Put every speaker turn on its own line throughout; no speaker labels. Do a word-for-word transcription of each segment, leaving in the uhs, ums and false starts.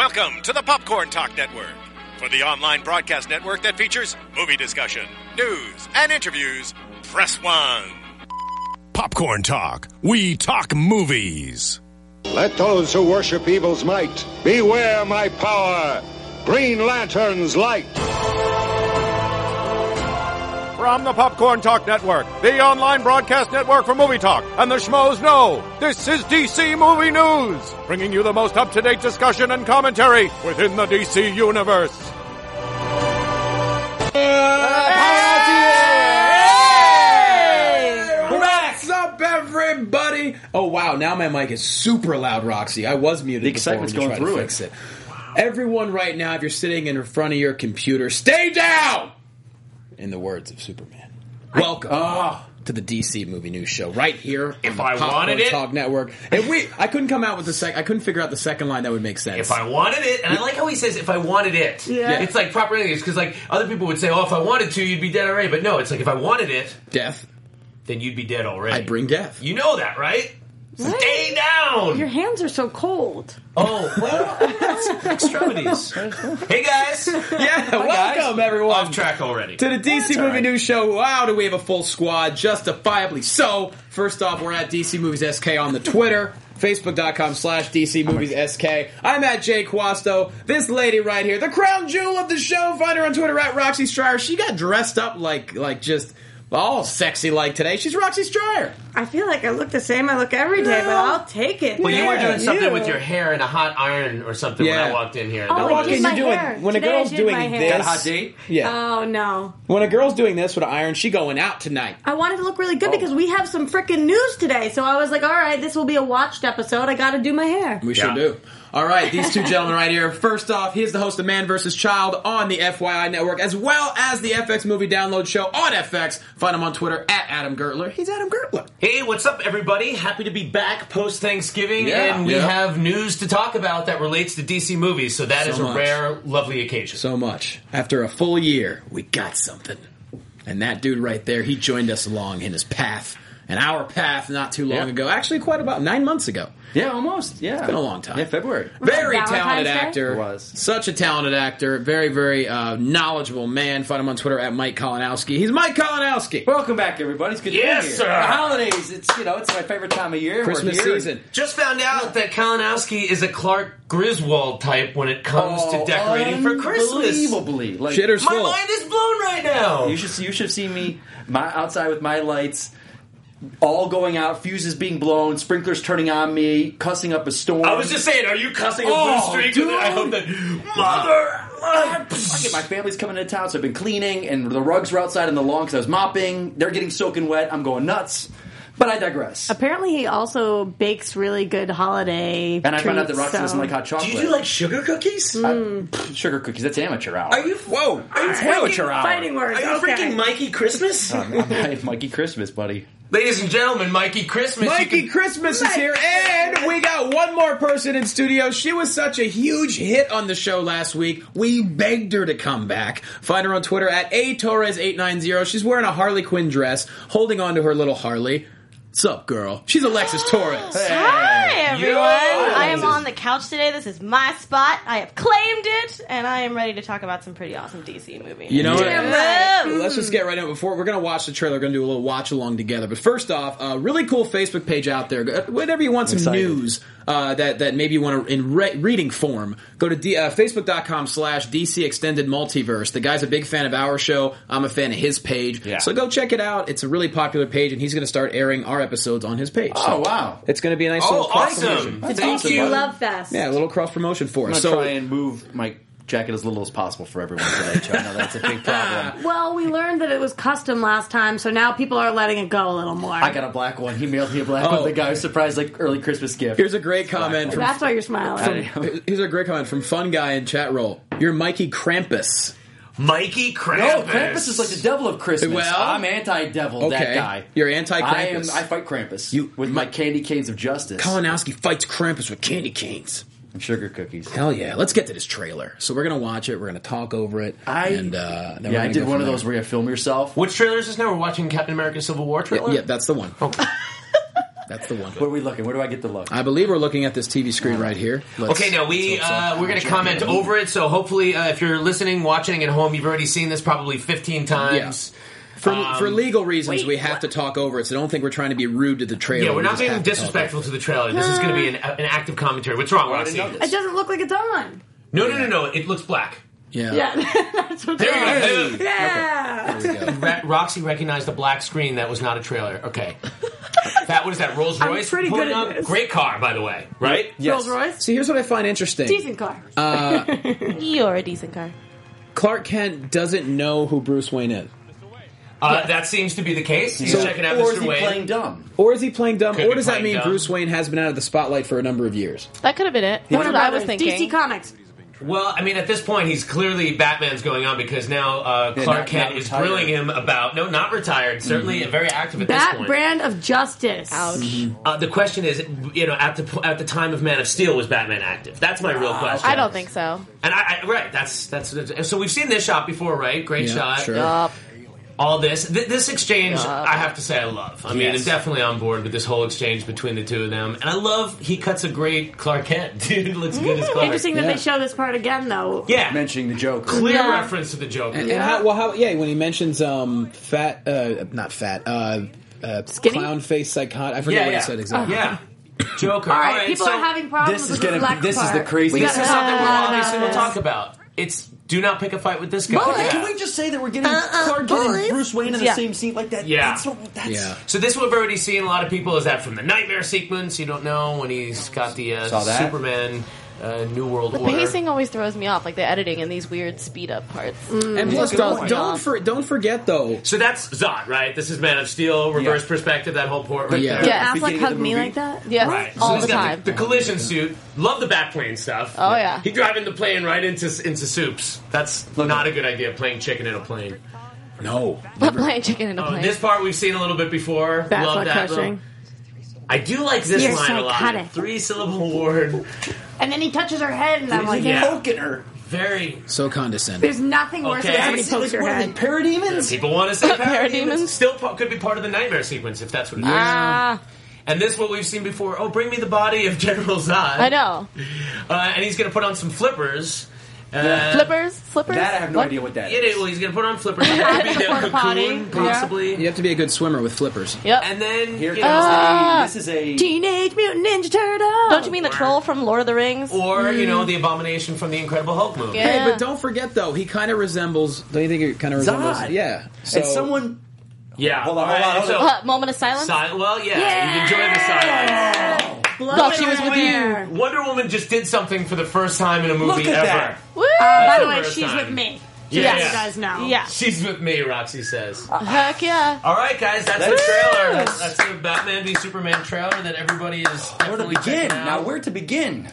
Welcome to the Popcorn Talk Network, for the online broadcast network that features movie discussion, news, and interviews. Press one. Popcorn Talk. We talk movies.
Let those who worship evil's might beware my power. Green Lantern's light.
From the Popcorn Talk Network, the online broadcast network for movie talk, and the schmoes know, this is D C Movie News, bringing you the most up-to-date discussion and commentary within the D C universe.
What's up, everybody? Oh, wow, now my mic is super loud, Roxy. I was muted.
The excitement's
before
going
to
through
to
it.
fix it. Everyone right now, if you're sitting in front of your computer, stay down! In the words of Superman. Welcome
Oh.
to the D C Movie News Show, right here
If
on the
I
Popcorn
wanted it.
Talk Network. If we, I couldn't come out with the sec. I couldn't figure out the second line that would make sense.
If I wanted it, and I like how he says, if I wanted it.
Yeah.
It's like proper English, because like other people would say, oh, if I wanted to, you'd be dead already. But no, it's like, if I wanted it,
Death,
then you'd be dead already.
I bring death.
You know that, right?
What?
Stay down!
Your hands are so cold.
Oh, well, that's extremities. Hey, guys.
Yeah, welcome everyone.
Off track already.
To the D C
That's
Movie
all right.
News Show. Wow, do we have a full squad? Justifiably so. First off, we're at D C Movies S K on the Twitter. Facebook.com slash DC Movies SK. I'm at Jay Quasto. This lady right here, the crown jewel of the show. Find her on Twitter at Roxy Stryer. She got dressed up like like just all sexy like today. She's Roxy Stryer.
I feel like I look the same. I look every day, but I'll take it.
Well, you were
Yeah,
doing something
you.
with your hair in a hot iron or something
Yeah.
when I walked in here.
Oh,
That
I
walk
was-
did
in,
my
you're doing-
hair.
when a
Today
girl's
I did
doing
my hair.
this-
Got a hot date?
Yeah.
Oh, no.
When a girl's doing this with an iron, she going out tonight.
I wanted to look really good because we have some freaking news today. So I was like, all right, this will be a watched episode. I got to do my hair.
We sure
Yeah.
do. All right, these two gentlemen right here. First off, he is the host of Man versus. Child on the F Y I Network, as well as the F X Movie Download Show on F X. Find him on Twitter at Adam Gertler. He's Adam Gertler.
Hey, what's up, everybody? Happy to be back post Thanksgiving,
Yeah,
and we
yeah.
have news to talk about that relates to D C movies. So that
So
is a
much.
rare, lovely occasion.
So much. After a full year, we got something. And that dude right there, he joined us along in his path. And our path not too long
Yeah.
ago. Actually, quite about nine months ago.
Yeah, almost. Yeah. It's
been a long time.
Yeah, February.
Very
Valentine's
talented
Day?
actor.
It was.
Such a talented actor. Very, very uh, knowledgeable man. Find him on Twitter at Mike Kalinowski. He's Mike Kalinowski.
Welcome back, everybody. It's good to
Yes,
be here.
sir.
The holidays, it's, you know, it's my favorite time of year.
Christmas
We're here.
season.
Just found out that Kalinowski is a Clark Griswold type when it comes
Oh,
to decorating for Christmas.
Unbelievably. Like,
Shitter's
My
full.
mind is blown right now.
you should, you should have seen me my, outside with my lights, all going out, fuses being blown, sprinklers turning on me, cussing up a storm.
I was just saying, are you cussing a
Oh,
blue streak?
dude.
I hope that mother.
Fuck it, my family's coming into town, so I've been cleaning, and the rugs were outside in the lawn because I was mopping. They're getting soaking wet. I'm going nuts. But I digress.
Apparently, he also bakes really good holiday
And I found out that
treats,
Roxy
so-
doesn't like hot
Do
chocolate.
you do like sugar cookies?
I- sugar cookies? That's amateur hour.
Are you? Whoa! Are you
amateur
freaking?
hour?
Fighting words.
Are you
okay.
freaking Mikey Christmas?
I'm, I'm Mikey Christmas, buddy.
Ladies and gentlemen, Mikey Christmas. you
Mikey
can-
Christmas is here, and we got one more person in studio. She was such a huge hit on the show last week. We begged her to come back. Find her on Twitter at A Torres eight nine zero. She's wearing a Harley Quinn dress, holding on to her little Harley. What's up, girl? She's Alexis Torres.
Hi, everyone.
Yo!
I am on the couch today. This is my spot. I have claimed it, and I am ready to talk about some pretty awesome D C movies.
You know what?
Yeah.
Let's just get right into it. Before we're going to watch the trailer, we're going to do a little watch along together. But first off, a really cool Facebook page out there. Uh, Whenever you want some
excited.
news uh, that that maybe you want to in re- reading form, go to D- uh, facebook.com slash DC Extended Multiverse. The guy's a big fan of our show. I'm a fan of his page.
Yeah.
So go check it out. It's a really popular page, and he's going to start airing our episodes on his page.
Oh,
So
wow.
It's going to be a nice
Oh,
little cross
awesome.
promotion.
That's
It's
awesome,
awesome,
buddy.
Love Fest.
Yeah, a little cross promotion for
I'm
us.
going to
So
try and move my jacket as little as possible for everyone today, too. I know that's a big problem.
Well, we learned that it was custom last time, so now people are letting it go a little more.
I got a black one. He mailed me a black
Oh.
one. The guy was surprised, like, early Christmas gift.
here's a great comment from
That's why you're smiling.
Here's a great comment from Fun Guy in chat roll. You're Mikey Krampus.
Mikey
No,
Krampus.
Krampus is like the devil of Christmas.
Well-
I'm anti-devil,
Okay.
that guy.
You're anti-Krampus.
I am. I fight Krampus
You-
with my candy canes of justice
Kalinowski fights Krampus with candy canes.
and sugar cookies.
Hell yeah. Let's get to this trailer. So we're going to watch it. We're going to talk over it.
I
and, uh, then we're
yeah, I
gonna
did
go
one
from
of those
there.
where you film yourself.
Which trailer is this now? We're watching Captain America Civil War trailer?
Yeah, that's the one. That's the one.
Where are we looking? Where do I get the look?
I believe we're looking at this T V screen right here. Let's,
Okay, now we uh, we're going to comment over it. So hopefully, uh, if you're listening, watching at home, you've already seen this probably fifteen times.
Yeah. For,
Um,
for legal reasons,
wait,
we have to talk over it, so don't think we're trying to be rude to the trailer.
Yeah, we're
We
not
just
being
have to talk
disrespectful
over
to the trailer. This is going to be an, an active commentary. What's wrong, Roxy?
know this.
It doesn't look like it's on.
No, no, no, no. It looks black.
it. Yeah.
Yeah, that's what
There you go.
Hey.
Yeah.
There we go.
Ra- Roxy recognized a black screen that was not a trailer. Okay. That what is that? Rolls
I'm
Royce
pretty
pulling
good at
up?
this.
Great car, by the way. Right?
Rolls Royce.
See, here's what I find interesting.
Decent car.
You're a decent car.
Clark Kent doesn't know who Bruce Wayne is.
Uh, that seems to be the case. He's
So-
checking out
or
Mister
is he
Wayne.
playing dumb?
Or is he playing dumb?
Could
or
be
does that
playing
mean
dumb.
Bruce Wayne has been out of the spotlight for a number of years?
That could have been it. That's what I was thinking.
D C Comics.
Well, I mean, at this point, he's clearly Batman's going on because now uh,
Yeah,
Clark
not-
Kent
not
is
retired.
grilling him about no, not retired. Certainly, very active at this
That
point.
brand of justice.
Ouch.
Uh, the question is, you know, at the at the time of Man of Steel, was Batman active? That's my real question.
I don't think so.
And I, I right, that's that's so we've seen this shot before, right? Great
Yeah,
shot.
sure.
Yup.
All this, th- this exchange, I have to say, I love. I mean,
Yes.
I'm definitely on board with this whole exchange between the two of them, and I love he cuts a great Clark Kent. Dude, he looks good as Clark.
Interesting that
Yeah.
they show this part again, though.
Yeah,
Mentioning the joke.
clear
Yeah.
reference to the Joker.
And, and how, well, how, yeah, when he mentions um, fat, uh, not fat, uh, uh,
Skinny?
clown face psychotic. I forget
yeah,
what
yeah,
he said exactly.
yeah. Joker.
All right, people
so
are having problems
This
with
is
the
gonna.
black
This is
part.
the crazy.
We
This
gotta
is something we'll
talk
obviously
about
we'll talk
this.
about. It's do not pick a fight with this guy.
But
Yeah.
can we just say that we're getting
Uh-uh,
Clark Kent
boys.
and Bruce Wayne in the
Yeah.
same scene like that?
Yeah.
That's, so, that's
Yeah.
So this we've already seen a lot of people. Is that from the Nightmare sequence? You don't know when he's got the uh,
Saw that.
Superman uh, New World
The
Order.
pacing always throws me off, like the editing and these weird speed up parts.
And plus,
good
don't
point.
don't, for, don't forget though.
So that's Zod, right? This is Man of Steel, reverse
Yeah.
perspective, that whole port right
Yeah.
there.
Yeah.
Affleck
Beginning of
hugged
the
me
movie.
like that?
Yes,
Right.
all
so he's
the
got
time.
The, the collision suit. Love the batplane stuff.
Oh, yeah.
He driving the plane right into into soups. That's not a good idea, playing chicken in a plane.
No.
But playing chicken in a
Oh,
plane.
this part we've seen a little bit before.
That's
Love
like
that.
crushing.
little- I do like this
You're
line a lot.
psychotic.
Three syllable word.
And then he touches her head, and I'm like,
Yeah.
poking her.
Very.
So condescending.
there's nothing worse
Okay.
than somebody
It's
pokes your
What are they,
head.
parademons?
People want to say parademons.
Parademons?
Still po- could be part of the nightmare sequence if that's what it is.
Ah,
And this what we've seen before. Oh, bring me the body of General Zod.
I know.
Uh, and he's going to put on some flippers. Uh,
Flippers? Flippers?
That I have no
What?
idea what that
Yeah,
is.
well, he's going to put on flippers. It could be the
Porta potty.
cocoon,
Yeah.
possibly.
You have to be a good swimmer with flippers.
Yep.
And then,
Here
you
comes
know,
Ah.
the. This is a.
Teenage Mutant Ninja Turtle.
Don't you mean the troll from Lord of the Rings?
or, you know, the abomination from the Incredible Hulk movie.
Yeah.
Hey, but don't forget though, he kind of resembles. Don't you think it kind of resembles?
Zod.
Yeah. So
and someone.
Yeah.
Hold on,
All right,
hold on, hold
so-
on.
What, moment of silence?
Si- well, yeah,
Yeah.
you enjoy the silence.
Blow
Thought
it
she was with
everywhere.
Wonder Woman just did something for the first time in a movie
Look at
ever.
that.
Woo!
Uh, by the
the
way,
first
she's
time.
with me.
Yeah,
Just so
yeah.
you guys know.
Yeah.
She's with me, Roxy says.
Heck yeah.
All right, guys, that's,
That's-
the trailer. That's, that's the Batman v Superman trailer that everybody is
Where to
definitely
begin?
checking out.
Now, where to begin?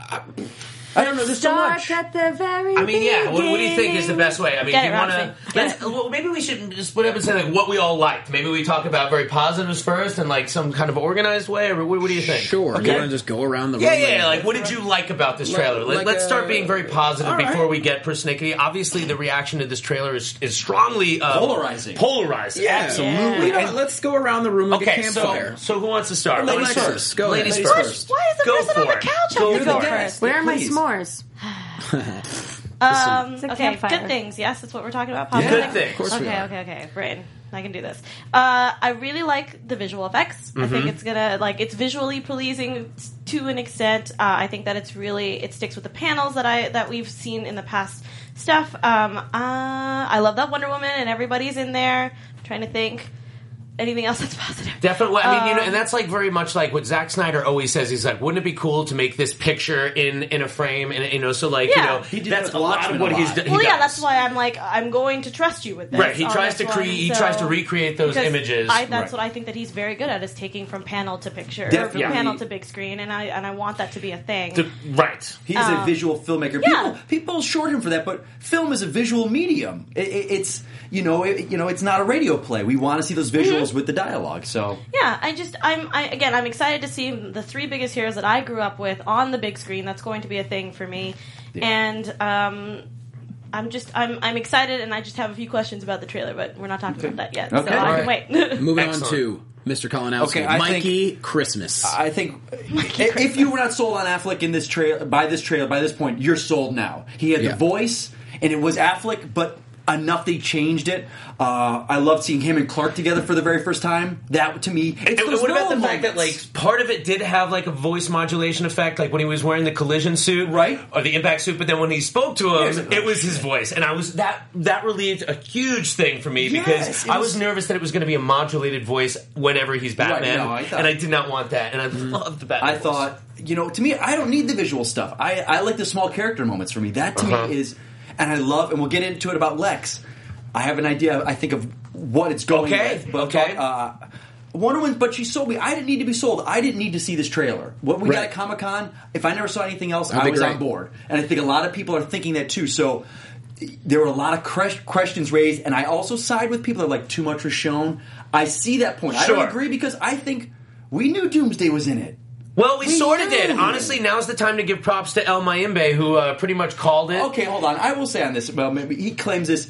I don't know. There's so
Start
much.
at the very
I mean, yeah. What, what do you think is the best way? I mean,
Get
do
it,
you want to?
Roxy.
Well, maybe we should just split up and say like what we all liked. Maybe we talk about very positives first, and like some kind of organized way. Or what, what do you think?
sure.
Okay.
You want to just go around the
Yeah,
room?
yeah,
and-
yeah. Like, what did you like about this trailer?
Like-
Let,
like,
let's start
uh,
being very positive
all right.
before we get persnickety. Obviously, the reaction to this trailer is is strongly uh,
Polarizing.
Polarized,
Yeah.
absolutely.
You know what, let's go around the room like
Okay,
a
so
campfire.
so who wants to start?
Ladies
Ladies
first. Go ahead.
Ladies
Ladies
first.
first.
Why does the
Go
person on
for
the
it.
couch
Go
have to
for
go
it.
first?
Where are my
Please.
s'mores?
Um,
It's a
okay,
campfire.
good things. Yes, that's what we're talking about.
Yeah.
Positive
Good things. Of
course we
Okay,
are.
okay, okay. Brain, I can do this. Uh, I really like the visual effects. I think it's gonna like it's visually pleasing to an extent. Uh, I think that it's really it sticks with the panels that I that we've seen in the past stuff. Um, uh, I love that Wonder Woman and everybody's in there. I'm trying to think. Anything else that's positive?
Definitely. I mean, you know,
Um,
and that's like very much like what Zack Snyder always says. He's like, wouldn't it be cool to make this picture in in a frame? And you know, so like,
Yeah.
you know,
He did
that's
with
a lot
Watchmen
of what
a
he's
lot.
done.
Well, yeah, that's why I'm like I'm going to trust you with this.
Right, he
on
tries
this
to cre-
one,
he
so-
tries to recreate those
because
images.
I, that's
Right.
what I think that he's very good at is taking from panel to picture, or
Definitely.
from panel to big screen, and I and I want that to be a thing.
To- right.
He's a visual filmmaker.
Um, yeah.
People, people short him for that, but film is a visual medium. It, it, it's you know, it, you know, it's not a radio play. We want to see those visuals
Mm-hmm.
with the dialogue. So
Yeah, I just I'm I, again I'm excited to see the three biggest heroes that I grew up with on the big screen. That's going to be a thing for me, and um, I'm just I'm I'm excited, and I just have a few questions about the trailer, but we're not talking about that yet.
Okay.
So I
All
can wait.
Moving
Excellent.
on to Mister Kalinowski.
Okay, I
Mikey
think,
Christmas.
I think if you were not sold on Affleck in this trailer, by this trailer, by this point, you're sold now. He had
Yeah.
the voice, and it was Affleck, but enough they changed it. Uh, I loved seeing him and Clark together for the very first time. That, to me, it's
And
those
what about the
Nolan
fact that,
moments.
like, part of it did have, like, a voice modulation effect, like when he was wearing the collision suit,
Right.
or the impact suit, but then when he spoke to him,
Yes.
it was his voice. And I was, that that relieved a huge thing for me,
Yes,
because
it
I was
was-
nervous that it was going to be a modulated voice whenever he's Batman,
no, I thought-
and I did not want that, and I loved the Batman
I
voice.
thought, you know, to me, I don't need the visual stuff. I, I like the small character moments for me. That, to
Uh-huh.
me, is... And I love... And we'll get into it about Lex. I have an idea, I think, of what it's going
Okay,
with. But
okay.
Uh, Wonder Woman, but she sold me. I didn't need to be sold. I didn't need to see this trailer. What we got
Right.
at Comic-Con, if I never saw anything else,
That'd
I
be
was
great.
on board. And I think a lot of people are thinking that too. So there were a lot of cres- questions raised, and I also side with people that are like, too much was shown. I see that point. I
Sure.
don't agree because I think we knew Doomsday was in it.
Well, we,
We
sort of
knew.
did. Honestly, now's the time to give props to El Mayimbe, who uh, pretty much called it.
Okay, hold on. I will say on this, well, maybe he claims this.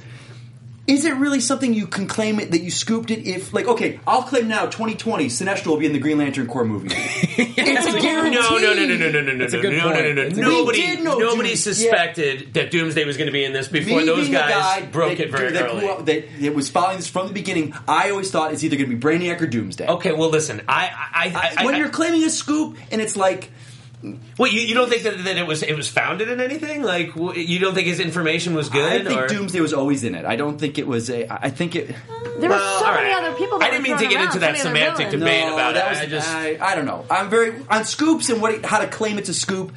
Is it really something you can claim it that you scooped it if, like, okay, I'll claim now twenty twenty Sinestro will be in the Green Lantern Corps movie. It's a guarantee.
No, no, no, no, no, no, no, no,
That's a
no,
good
no, no,
point.
no, no,
It's a
no.
good-
Nobody,
We did know
nobody
Doom-
suspected that Doomsday was going to be in this before
Me
those
being the
guys
guy
broke
that,
it very
that,
early.
grew up- that, that was following this from the beginning, I always thought it's either going to be Brainiac or Doomsday.
Okay, well, listen, I, I, I, I
when
I-
you're claiming a scoop and it's like,
wait, you, you don't think that, that it was it was founded in anything? Like, w- you don't think his information was good?
I think
or?
Doomsday was always in it. I don't think it was a. I think it.
There were
Well,
so
all
many
right.
other people that
I didn't
were
mean to
thrown
get
around,
into
so
that
many other
semantic
villains.
debate
No,
about
that
it.
was,
I just
I, I don't know. I'm very on scoops and what how to claim it's a scoop.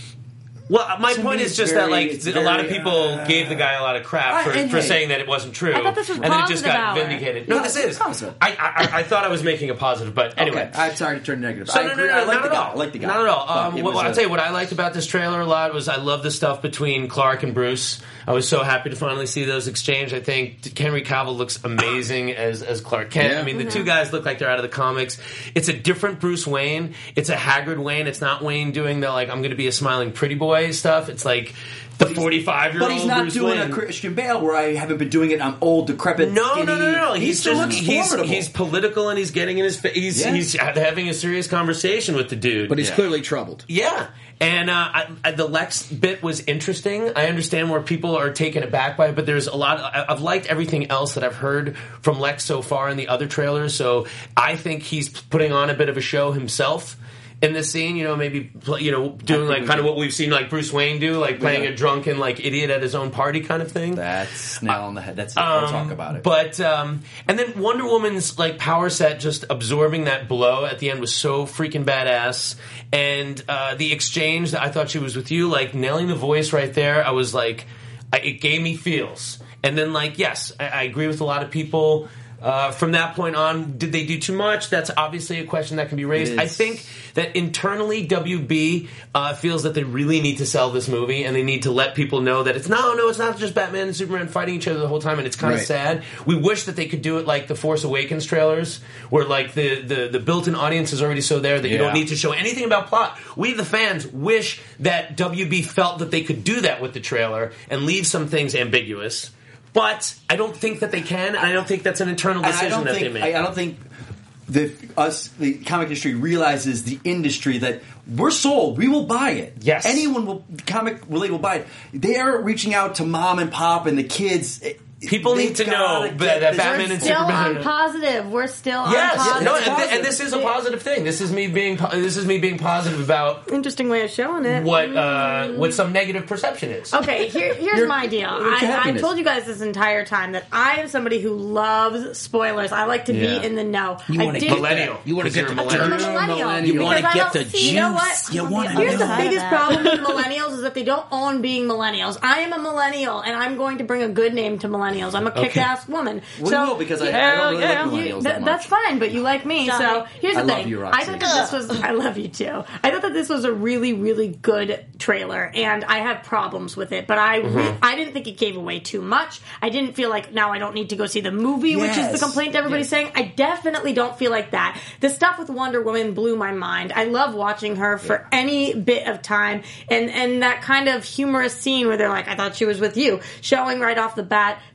well, my
to
point
me,
is
it's
just
very-
that like
it's
a lot of
very,
people
uh,
gave the guy a lot of crap for,
I- and
for
hey.
saying that it wasn't true.
I thought this was
and then it just
positive
got
hour.
vindicated. No,
No,
this
it's
is.
positive.
I, I I thought I was making a positive, but anyway.
Okay, I'm sorry to turn negative.
So
I
no,
agree.
no, no,
I like
not
the
at
guy.
all.
I like the guy.
Not at all.
But
Um,
it
well,
was
I'll
a-
tell you what I liked about this trailer a lot was I love the stuff between Clark and Bruce. I was so happy to finally see those exchange. I think Henry Cavill looks amazing as as Clark Kent.
Yeah.
I mean, the two guys look like they're out of the comics. It's a different Bruce Wayne. It's a haggard Wayne. It's not Wayne doing the like I'm going to be a smiling pretty boy stuff. It's like the forty-five year old
But he's not
Bruce
doing
Wayne.
a Christian Bale where I haven't been doing it. I'm old, decrepit,
No,
skinny.
no, no, no.
He
He's
still
just
looks
he's,
formidable.
he's political and he's getting in his face. He's,
Yeah.
he's having a serious conversation with the dude.
But he's
Yeah.
clearly troubled.
Yeah, and uh, I, I, the Lex bit was interesting. I understand where people are taken aback by it, but there's a lot. I, I've liked everything else that I've heard from Lex so far in the other trailers. So I think he's putting on a bit of a show himself in this scene. You know, maybe you know doing like kind of what we've seen like Bruce Wayne do, like playing
Yeah.
a drunken like idiot at his own party kind of thing.
That's nail on the head. That's we'll talk about it.
But um, and then Wonder Woman's like power set just absorbing that blow at the end was so freaking badass. And uh, the exchange that I thought she was with you, like nailing the voice right there, I was like, I, it gave me feels. And then like, yes, I, I agree with a lot of people. Uh, from that point on, did they do too much? That's obviously a question that can be raised.
It
I
is.
think that internally W B uh, feels that they really need to sell this movie and they need to let people know that it's no, no, it's not just Batman and Superman fighting each other the whole time, and it's kind of
Right.
sad. We wish that they could do it like the Force Awakens trailers, where like the, the, the built-in audience is already so there that you
Yeah.
don't need to show anything about plot. We, the fans, wish that W B felt that they could do that with the trailer and leave some things ambiguous. But I don't think that they can, and I don't think that's an internal
And
decision
I don't
that
think,
they make.
I, I don't think the us the comic industry realizes the industry that we're sold. We will buy it.
Yes.
anyone will comic related will buy it. They are reaching out to mom and pop and the kids.
People
They've
need to
gotta
know
get
that, that
this-
Batman
We're
and
still
Superman.
on positive. We're still
Yes,
on positive.
no,
it's
and, th-
positive.
and this is a positive thing. This is me being po- this is me being positive about
Interesting way of showing it.
what uh, what some negative perception is.
Okay, here, here's
You're-
my deal.
it's
I, I
happiness.
told you guys this entire time that I am somebody who loves spoilers. I like to
Yeah.
be in the know.
You
I
wanna
did-
get
Millennial.
You want to
Because
get
you're
the
a
I'm a
millennial.
millennial.
You want to
because I
get
don't-
the
You know what?
juice. You
I'm
want
on
to
Here's the
know.
biggest problem with millennials is that they don't own being millennials. I am a millennial, and I'm going to bring a good name to millennials. I'm a kick-ass woman.
We
so,
will, because I- I
yeah,
don't really like
yeah,
millennials
you-
that
th-
much.
That's fine, but you like me.
Johnny.
So here's the
I love
thing.
you, Roxy.
I thought that this was. I love you too. I thought that this was a really, really good trailer, and I have problems with it. But I, re- I didn't think it gave away too much. I didn't feel like now I don't need to go see the movie, which is
Yes.
the complaint everybody's saying. I definitely don't feel like that. The stuff with Wonder Woman blew my mind. I love watching her for any bit of time, and and that kind of humorous scene where they're like, "I thought she was with you," showing right off the bat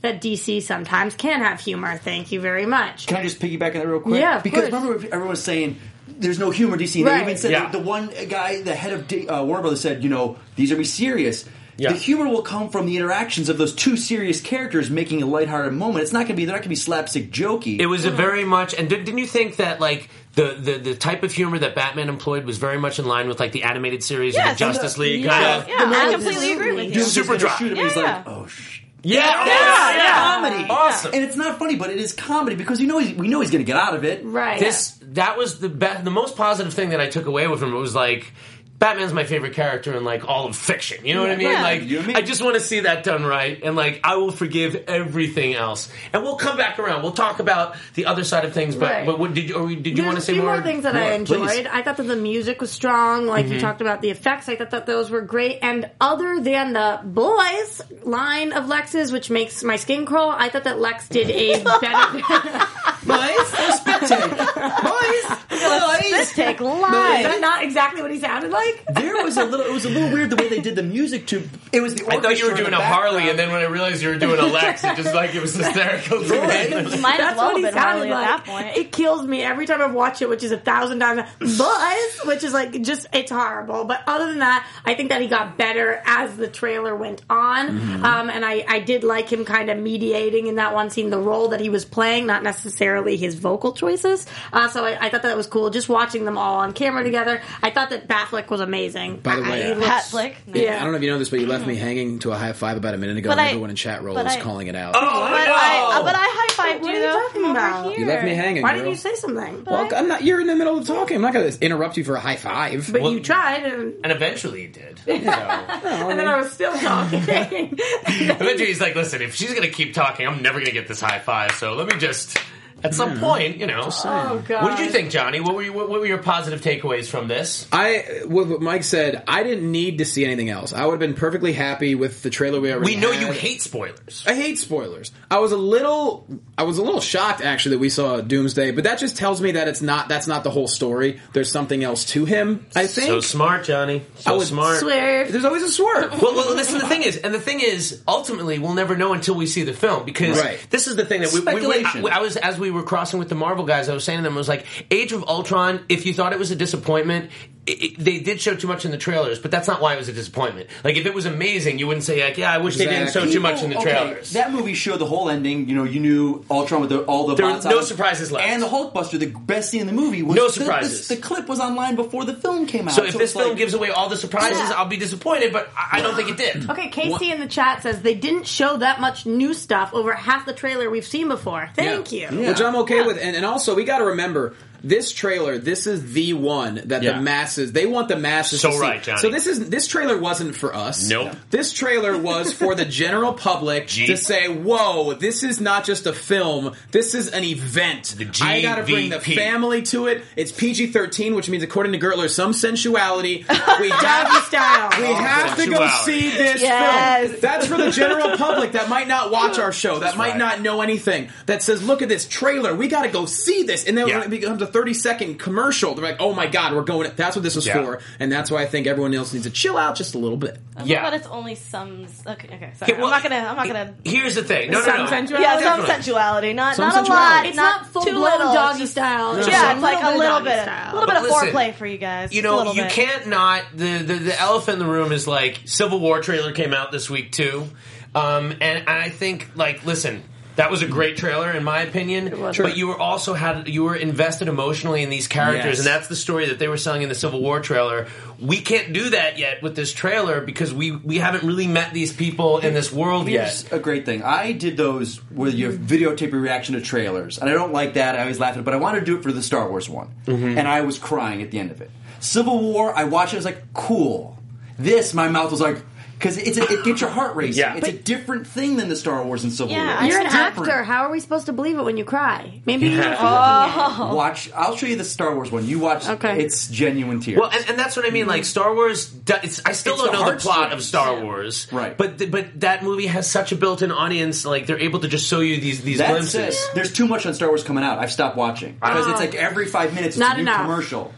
that D C sometimes can have humor. Thank you very much.
Can I just piggyback on that real quick?
Yeah, of
because
course.
remember everyone was saying there's no humor in D C. And
Right.
They even said
Yeah.
the, the one guy, the head of D, uh, Warner Brothers, said, you know, these are be serious.
Yeah.
The humor will come from the interactions of those two serious characters making a lighthearted moment. It's not going to be they're not going to be slapstick jokey.
It was a very much, and did, didn't you think that like the, the the type of humor that Batman employed was very much in line with like the animated series or
Yes.
the Justice League
Yeah,
kind of?
yeah, I completely agree with you.
Doom's
Super
gonna
dry.
shoot him,
Yeah,
he's
yeah.
like, oh shit.
Yeah,
Yeah,
yeah,
yeah.
Comedy,
Awesome.
and it's not funny, but it is comedy because you know he's, we know he's going to get out of it.
Right.
This that was the be- the most positive thing that I took away with him. It was like, Batman's my favorite character in like all of fiction. You know what I mean?
Yeah.
Like,
You and me.
I just want to see that done right, and like, I will forgive everything else, and we'll come back around. We'll talk about the other side of things. But
Right.
but what, did you or did you
There's
want to say
a few
more?
more things that I
More,
enjoyed.
please.
I thought that the music was strong. Like
Mm-hmm.
you talked about the effects, I thought that those were great. And other than the boys line of Lex's, which makes my skin crawl, I thought that Lex did a better.
Boys, oh, spit take. Boys, boys.
Take
Is
live.
that not exactly what he sounded like?
There was a little. It was a little weird the way they did the music to. It was the.
I thought you were
orchestra in
doing
the
a Harley,
background.
and then when I realized you were doing a Lex, it just like it was hysterical. to me.
You might as
That's
well
what he
have been
sounded
Harley
like.
at that point.
It kills me every time I watch it, which is a thousand times. Buzz, which is like just it's horrible. But other than that, I think that he got better as the trailer went on,
Mm-hmm.
um, and I, I did like him kind of mediating in that one scene the role that he was playing, not necessarily his vocal choices. Uh, so I, I thought that was cool. Just watching them all on camera together, I thought that Batfleck was amazing.
By the way,
I, he
uh,
looks-
Hat flick.
Yeah.
I don't know if you know this, but you left me hanging to a high five about a minute ago,
But
and
I-
everyone in chat roll
but
is
I-
calling it out.
But I, uh, but I high fived
What
you
are you
though
talking
from
about?
over here.
You left me hanging.
Why
girl.
didn't you say something?
Well, I'm not. You're in the middle of talking. I'm not going to interrupt you for a high five.
But
Well-
you tried, and,
And eventually he did. So.
and then I was still talking.
Eventually he's like, listen, if she's going to keep talking, I'm never going to get this high five, so let me just, at some point, you know.
Oh, God.
What did you think, Johnny? What were, you, what were your positive takeaways from this?
I, what what Mike said, I didn't need to see anything else. I would have been perfectly happy with the trailer we already
We know
had.
you hate spoilers.
I hate spoilers. I was a little, I was a little shocked actually that we saw Doomsday, but that just tells me that it's not. That's not the whole story. There's something else to him. I think.
So smart, Johnny. So
I would
smart.
Swear.
There's always a swerve.
Well, well, listen. The thing is, and the thing is, ultimately, we'll never know until we see the film because
Right.
this is the thing that we, we, we
Speculation.
I, I was as we were crossing with the Marvel guys. I was saying to them, I was like, Age of Ultron. If you thought it was a disappointment, it, it, they did show too much in the trailers, but that's not why it was a disappointment. Like, if it was amazing, you wouldn't say like, yeah, I wish they didn't show
Exactly.
too much in the
People- okay,
trailers.
That movie showed the whole ending. You know, you knew Ultron with the, all the
There were
bots
no
on it.
surprises left.
And the Hulkbuster, the best scene in the movie was
No
the-
surprises.
The, the clip was online before the film came out.
so if this
it's
film
like,
gives away all the surprises,
Yeah.
I'll be disappointed. But I, I don't think it did.
Okay, Casey in the chat says they didn't show that much new stuff over half the trailer we've seen before. Thank
Yeah.
you.
Which I'm okay with. And, and also, we got to remember, this trailer, this is the one that
Yeah.
the masses, they want the masses
So
to see.
right, Johnny.
So this is this trailer wasn't for us.
Nope.
This trailer was for the general public
G-
to say, whoa, this is not just a film, this is an event.
The
I gotta bring the
G V P.
family to it. It's P G thirteen, which means, according to Gertler, some sensuality. We
Doggy
have
style.
we have to go
Sensuality.
see this
Yes.
film. That's for the general public that might not watch our show, that might
right.
not know anything, that says, look at this trailer, we gotta go see this. And then
Yeah.
when it becomes a thirty second commercial, they're like, oh my god, we're going, that's what this was
Yeah.
for. And that's why I think everyone else needs to chill out just a little bit.
Yeah.
But it's only some. Okay, okay. Sorry.
Okay, well,
I'm not gonna. I'm not gonna.
Here's the thing. No, no,
Some
no.
sensuality.
Yeah, some
Definitely.
sensuality, not
Some
not
sensuality.
a lot.
It's not,
too
full blown
little.
doggy
It's just-
style.
No.
It's
Yeah,
just
it's like a little
doggy
bit,
style.
a little bit
But
of
listen,
foreplay for you guys.
You
Just a
know,
little
you
bit.
can't not the, the the elephant in the room is like Civil War trailer came out this week too, um, and, and I think like listen. That was a great trailer, in my opinion.
was.
But you were also had you were invested emotionally in these characters,
Yes.
and that's the story that they were selling in the Civil War trailer. We can't do that yet with this trailer because we, we haven't really met these people in this world
Here's
yet.
a great thing. I did those where you videotape your reaction to trailers, and I don't like that. I always laugh at it, but I wanted to do it for the Star Wars one,
Mm-hmm.
and I was crying at the end of it. Civil War, I watched it. I was like, cool. This, my mouth was like, because it's a, it gets your heart racing.
Yeah.
It's a different thing than the Star Wars and Civil
Yeah,
War.
I-
It's
You're an
different.
actor. How are we supposed to believe it when you cry? Maybe you
Oh.
Watch. I'll show you the Star Wars one. You watch.
Okay.
It's genuine tears.
Well, and, and that's what I mean. Like Star Wars, do- it's, I still
It's
don't
the
know the plot
heartstrings.
of Star Wars,
Right.
But th- but that movie has such a built-in audience. Like they're able to just show you these these
That
glimpses.
said, there's too much on Star Wars coming out. I've stopped watching because it's like every five minutes it's
Not
a new
enough.
commercial.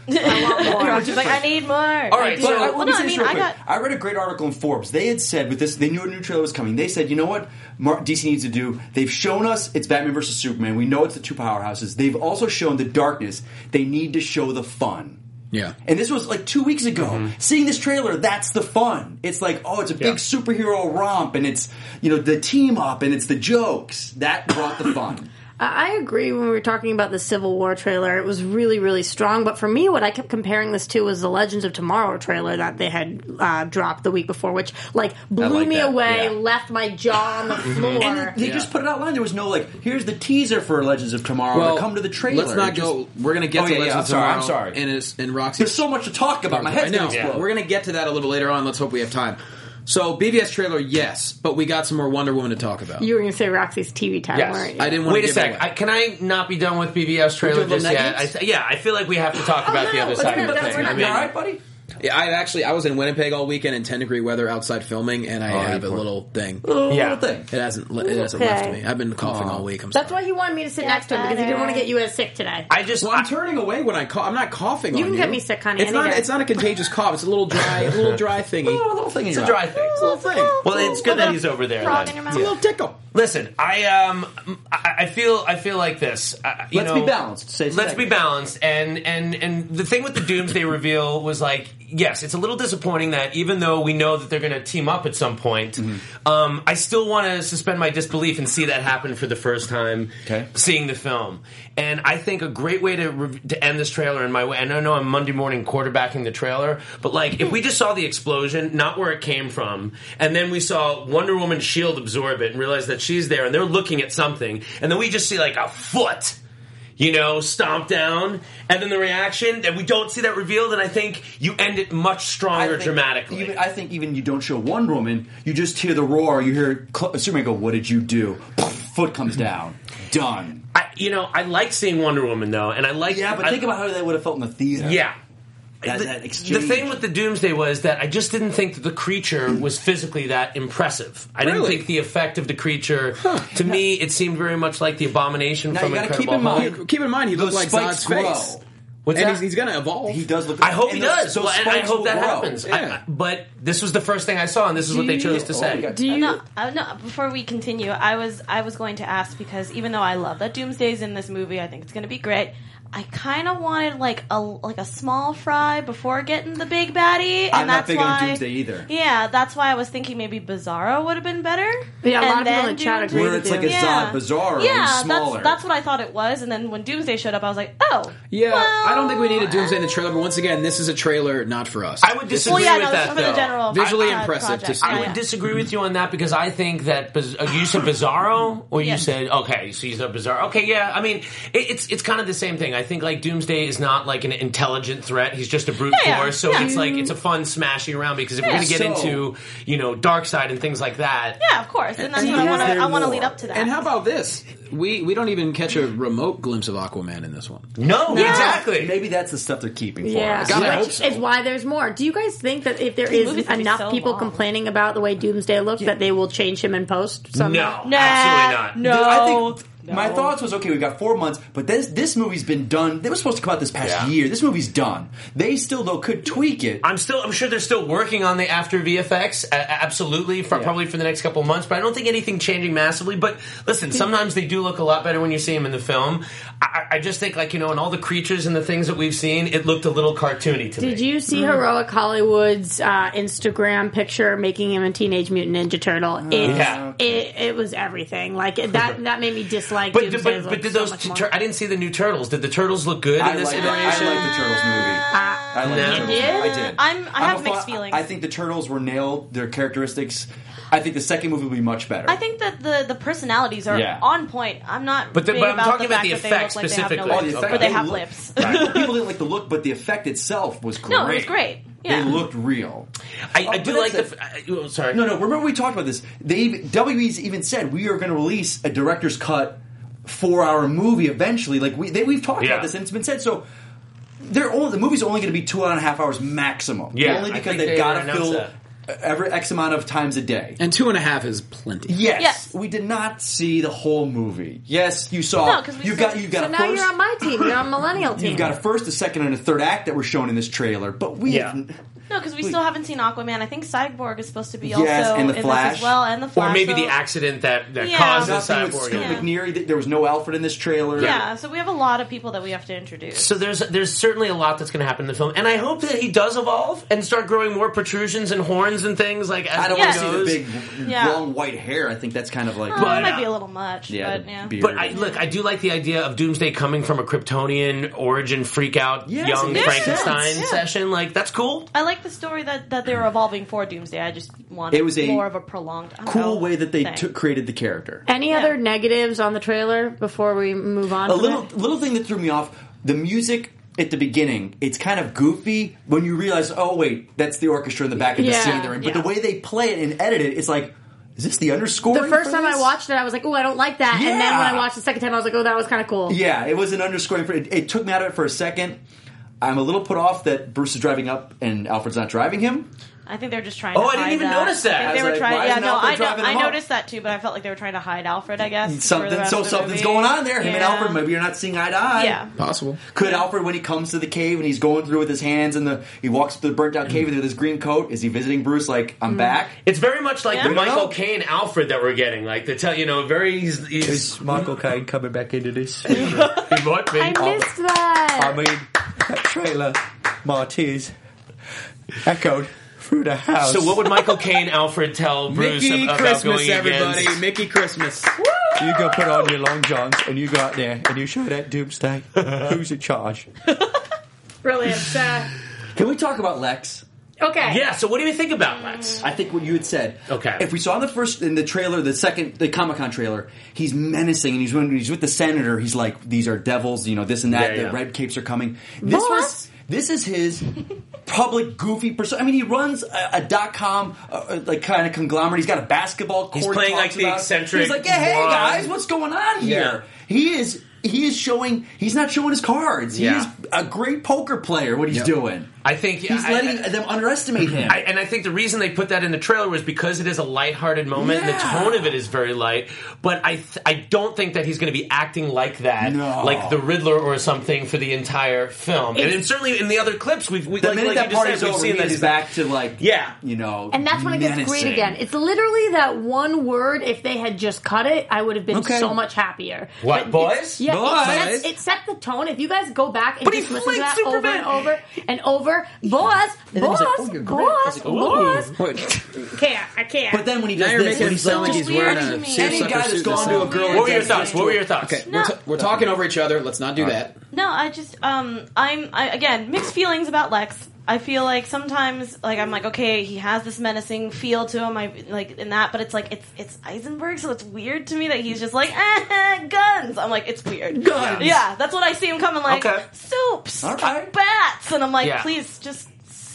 I want more.
She's like, I need more.
All right,
But
so
I,
well,
let me
no,
say
I
this
mean,
real
I
quick.
got.
I read a great article in Forbes. They had said with this, they knew a new trailer was coming. They said, you know what Mar- D C needs to do? They've shown us it's Batman versus Superman. We know it's the two powerhouses. They've also shown the darkness. They need to show the fun.
Yeah.
And this was like two weeks ago.
Mm-hmm.
Seeing this trailer, that's the fun. It's like, oh, it's a big
Yeah.
superhero romp, and it's, you know, the team up, and it's the jokes. That brought the fun.
I agree when we were talking about the Civil War trailer. It was really, really strong. But for me, what I kept comparing this to was the Legends of Tomorrow trailer that they had uh, dropped the week before, which like blew
like
me
that,
away,
yeah.
left my jaw on the floor.
And they just put it outline. There was no, like, here's the teaser for Legends of Tomorrow.
Well,
or come to the trailer.
Let's not
It just-
go. We're going to get
Oh,
to
yeah, yeah,
Legends
I'm
of
sorry,
Tomorrow.
I'm sorry.
And, it's, and Roxy.
There's so much to talk about. My head's
I know.
going to explode.
We're going to get to that a little later on. Let's hope we have time. So, B V S trailer, yes, but we got some more Wonder Woman to talk about.
You were going to say Roxy's T V time,
Yes.
weren't you?
I didn't want
Wait
to
a
give
sec.
it
I,
away.
can I not be done with B B S trailer
We're doing
just
the
yet? I
negatives?
th- yeah, I feel like we have to talk about
no,
the other
let's
side
do
of the
that.
thing.
We're
I
not
mean,
You all right, buddy?
Yeah, I actually I was in Winnipeg all weekend in ten degree weather outside filming, and I
Oh,
have
you
a
poor-
little thing.
yeah.
Little thing.
It hasn't it hasn't
Okay.
left me. I've been coughing all week. I'm
That's
sorry.
why he wanted me to sit next to him, because he didn't want to get you as sick today.
I just
Well, I'm
I-
turning away when I cough. I'm not coughing.
You
on
can
you.
get me sick, honey,
It's
any
not.
day.
It's not a contagious cough. It's a little dry. A little dry thingy.
Oh, little thing in
it's
your
a
eye.
dry thing.
It's a little thing.
Well, it's good that he's over there.
Frog
then.
in your
It's a
mouth.
little tickle.
Listen, I um, I, I feel, I feel like this. Uh, you
Let's
know,
be balanced. Say
let's
second.
be balanced, and and and the thing with the Doomsday reveal was like, yes, it's a little disappointing that even though we know that they're going to team up at some point,
Mm-hmm.
um, I still want to suspend my disbelief and see that happen for the first time.
Okay.
Seeing the film, and I think a great way to re- to end this trailer in my way. And I know I'm Monday morning quarterbacking the trailer, but like if we just saw the explosion, not where it came from, and then we saw Wonder Woman's shield absorb it and realize that she's there, and they're looking at something, and then we just see like a foot, you know, stomp down, and then the reaction, and we don't see that revealed, and I think you end it much
I
stronger
think
dramatically.
Even, I think even you don't show Wonder Woman, you just hear the roar. You hear Cl- Superman go, "What did you do?" Foot comes down. Done.
I, you know, I like seeing Wonder Woman though, and I like.
Yeah, but
I-
think about how they would have felt in the theater.
Yeah.
That-
the,
that
the
exchange.
thing with the Doomsday was that I just didn't think that the creature was physically that impressive. I didn't
Really?
think the effect of the creature, to me, it seemed very much like the Abomination
Now,
from
you gotta
Incredible
keep in
Hulk.
mind-
You- Keep in mind, he
Those
looked like
spikes
Zod's
grow.
face.
What's
and
that?
he's, he's going to evolve.
He does look.
I hope he
and those-
does,
those
well, and I
spikes
hope
will
that
grow.
happens. I-
Yeah.
I- but this was the first thing I saw, and this is what they chose to
Oh,
say.
we got-
Do you?
No, uh, no. Before we continue, I was I was going to ask because even though I love that Doomsday's in this movie, I think it's going to be great. I kind of wanted like a like a small fry before getting the big baddie, and
I'm not
that's
big
why.
on Doomsday either.
Yeah, that's why I was thinking maybe Bizarro would have been better.
Yeah, a lot
And
of people
then
in the chat
Doomsday-
agree
Where
with
it's
you.
like a
Yeah.
Zod Bizarro,
Yeah,
smaller.
that's that's what I thought it was. And then when Doomsday showed up, I was like, oh,
Yeah,
well,
I don't think we need a Doomsday in the trailer, but once again, this is a trailer not for us.
I would
This is-
disagree
Well, yeah,
with
no,
that,
this is for the
though.
general
Visually
uh,
impressive to
project.
see.
I
Yeah,
would
yeah.
disagree with you on that because I think that Biz- uh, you said Bizarro or you
Yes.
said okay, so you said Bizarro. Okay, yeah. I mean, it, it's it's kind of the same thing. I think like Doomsday is not like an intelligent threat. He's just a brute
Yeah, yeah.
force. So
Yeah.
it's like it's a fun smashing around because if we're
Yeah,
going to get
so-
into you know dark side and things like that,
Yeah, of course, and that's
And
what I
is
want to.
there
I want to
more?
lead up to that.
And how about this? We we don't even catch a remote glimpse of Aquaman in this one.
no, exactly.
Maybe that's the stuff they're keeping for
Yeah,
us.
God, I
which
hope so.
is why there's more. Do you guys think that if there
These
is
movies could be
enough
so
people
long.
complaining about the way Doomsday looks that they will change him in post?
No,
Somehow?
Nah,
absolutely not.
No,
I think my
No.
thoughts was okay. We got four months, but this this movie's been done. They were supposed to come out this past
Yeah.
year. This movie's done. They still though could tweak it.
I'm still. I'm sure they're still working on the after V F X. Uh, absolutely, for
Yeah.
probably for the next couple of months. But I don't think anything changing massively. But listen, sometimes they do look a lot better when you see them in the film. I, I just think, like you know, in all the creatures and the things that we've seen, it looked a little cartoony to me.
Did you see Heroic Hollywood's uh, Instagram picture making him a Teenage Mutant Ninja Turtle? It,
Yeah.
it, it was everything. Like it- that. That made me dislike.
But,
Doomsday's
but,
look
but did
so
those?
much
T-
more.
tur- I didn't see the new turtles. Did the turtles look good
I
in this
like,
iteration?
I like the Turtles movie. I like
No.
the
You
Turtles
did?
movie. I did.
I'm- I have
a
mixed
fa-
feelings.
I think the Turtles were nailed. Their characteristics. I think the second movie will be much better.
I think that the, the personalities are
Yeah.
on point. I'm not.
But the-
big
but I'm
about
talking
the
about
fact
the
that they look
effects
like they have no
specifically.
lips,
Oh, the effect-
or they
they
have
look-
lips.
People didn't like the look, but the effect itself was great.
No, it was great. Yeah.
They looked real.
I, I
Oh,
do
but
like the.
that's
F- I, oh, sorry.
No, no. Remember we talked about this. They even, W B's even said we are going to release a director's cut four-hour movie eventually. Like we, they, we've talked
Yeah.
about this, and it's been said. So they're only, the movie's only going to be two and a half hours maximum.
Yeah,
only
I
because
think
they've
they
got to
announced
fill.
that.
every X amount of times a day.
And two and a half is plenty.
Yes,
Yes.
we did not see the whole movie. Yes, you saw.
No, 'cause we
you
still-
got you got
So
a
now
first.
you're on my team. You're on millennial team.
You've got a first, a second, and a third act that were shown in this trailer, but we
Yeah.
haven't-
No, because we still haven't seen Aquaman. I think Cyborg is supposed to be
Yes,
also
and the
in
Flash.
this as well, and the Flash.
Or maybe
so-
the accident that, that
Yeah.
caused the
nothing with
cyborg.
Scoot
Yeah.
McNeary. th- There was no Alfred in this trailer.
Yeah, so we have a lot of people that we have to introduce.
So there's there's certainly a lot that's going to happen in the film, and I hope that he does evolve and start growing more protrusions and horns and things like as
I don't
he
want to see
goes.
the big,
Yeah.
long white hair. I think that's kind of like.
Oh,
But,
it might
uh,
be a little much,
yeah,
but
the
yeah.
beard.
But I, look, I do like the idea of Doomsday coming from a Kryptonian origin freak out
Yes,
young
it makes
Frankenstein
sense. Yeah.
session. Like that's cool.
I like the story that, that they were evolving for Doomsday. I just wanted
It was a
more of a prolonged, I don't
cool
know,
way that they
thing.
took created the character.
Any
Yeah.
other negatives on the trailer before we move on?
A
from
little
it?
little thing that threw me off: the music at the beginning. It's kind of goofy when you realize, oh wait, that's the orchestra in the back of the
Yeah.
scene they're in. But
Yeah.
the way they play it and edit it, it's like, is this the underscore?
The first time I watched it, I was like, "Oh, I don't like that." And then
Yeah.
when I watched the second time, I was like, "Oh, that was kind of cool."
Yeah, it was an underscoring. For, it, it took me out of it for a second. I'm a little put off that Bruce is driving up and Alfred's not driving him.
I think they're just trying
Oh,
to
I didn't
hide
even
that.
notice that.
I think
I
they
was
were
like,
trying.
why
Yeah,
isn't
no,
Alfred
I,
driving
I
him up?
noticed that too, but I felt like they were trying to hide Alfred, I guess. for the
Something,
rest
so
of the
something's
movie.
going on there. Him and
Yeah.
Alfred, maybe you're not seeing eye to eye.
Yeah.
Possible.
Could Alfred, when he comes to the cave and he's going through with his hands and the he walks through the burnt out cave with his green coat, is he visiting Bruce like, I'm back?
It's very much like
Yeah.
the
We
don't
Michael
know.
Caine Alfred that we're getting. Like they tell you know very he's, he's
Is Michael Caine coming back into this?
he might be.
I missed that.
mean, that trailer, my tears echoed through the house.
So what would Michael Caine Alfred tell Bruce
Mickey
about
Christmas,
going
everybody.
against?
Mickey Christmas.
You go put on your long johns and you go out there and you show that Doomsday. Who's in charge?
Brilliant. Uh,
Can we talk about Lex?
okay.
Yeah. So what do you think about Lex?
I think what you had said.
Okay.
If we saw in the first in the trailer, the second the Comic Con trailer, he's menacing and he's when he's with the senator. He's like, "These are devils," you know, this and that.
Yeah,
the
yeah.
red capes are coming. This
Boss.
was this is his public goofy person. I mean, he runs a, a dot com uh, like kind of conglomerate. He's got a basketball court.
He's
he
playing,
talks
like, the
about.
eccentric
He's like, yeah, hey
blonde.
guys, what's going on here? He is. He is showing. He's not showing his cards. He
Yeah.
is a great poker player. What he's
Yep.
doing.
I think
He's
I-
letting
I-
them underestimate him.
I, and I think the reason they put that in the trailer was because it is a lighthearted moment, and the
Yeah.
tone of it is very light. But I, th- I don't think that he's going to be acting like that,
No.
like the Riddler or something, for the entire film. and,
It's-
and certainly in the other clips, we've we,
the
like,
minute
like
that
you just
party's
said, we've
over,
seen that
he's
he's
back to like,
Yeah.
you know,
And that's when it gets great
menacing.
again. It's literally that one word. If they had just cut it, I would have been
Okay.
so much happier.
What,
But it's-
boys?
Yeah,
Boys.
It, sets, it set the tone. If you guys go back and
But he
just listen to
flinked
that over
Superman.
and over and over, boss,
then he's
boss,
like, "Oh, you're great."
boss,
He's like, "Oh."
boss. Can't, I can't.
But then when he does
Now you're
this,
making
when
him
he's
sound
like,
like he's
weird
wearing
to
a
me.
seersucker
any guy that's
suit
gone
this
to a
summer.
girl,
What were your
and
thoughts?
says
What were
to
your
her-
thoughts?
Okay,
No.
we're, t- we're talking over each other. Let's not do that.
No, I just um I'm I, again mixed feelings about Lex. I feel like sometimes like I'm like okay he has this menacing feel to him I like in that but it's like it's it's Eisenberg so it's weird to me that he's just like eh, guns. I'm like it's weird
Guns.
Yeah, that's what I see him coming like
Okay.
soups,
All right.
bats, and I'm like
Yeah.
please just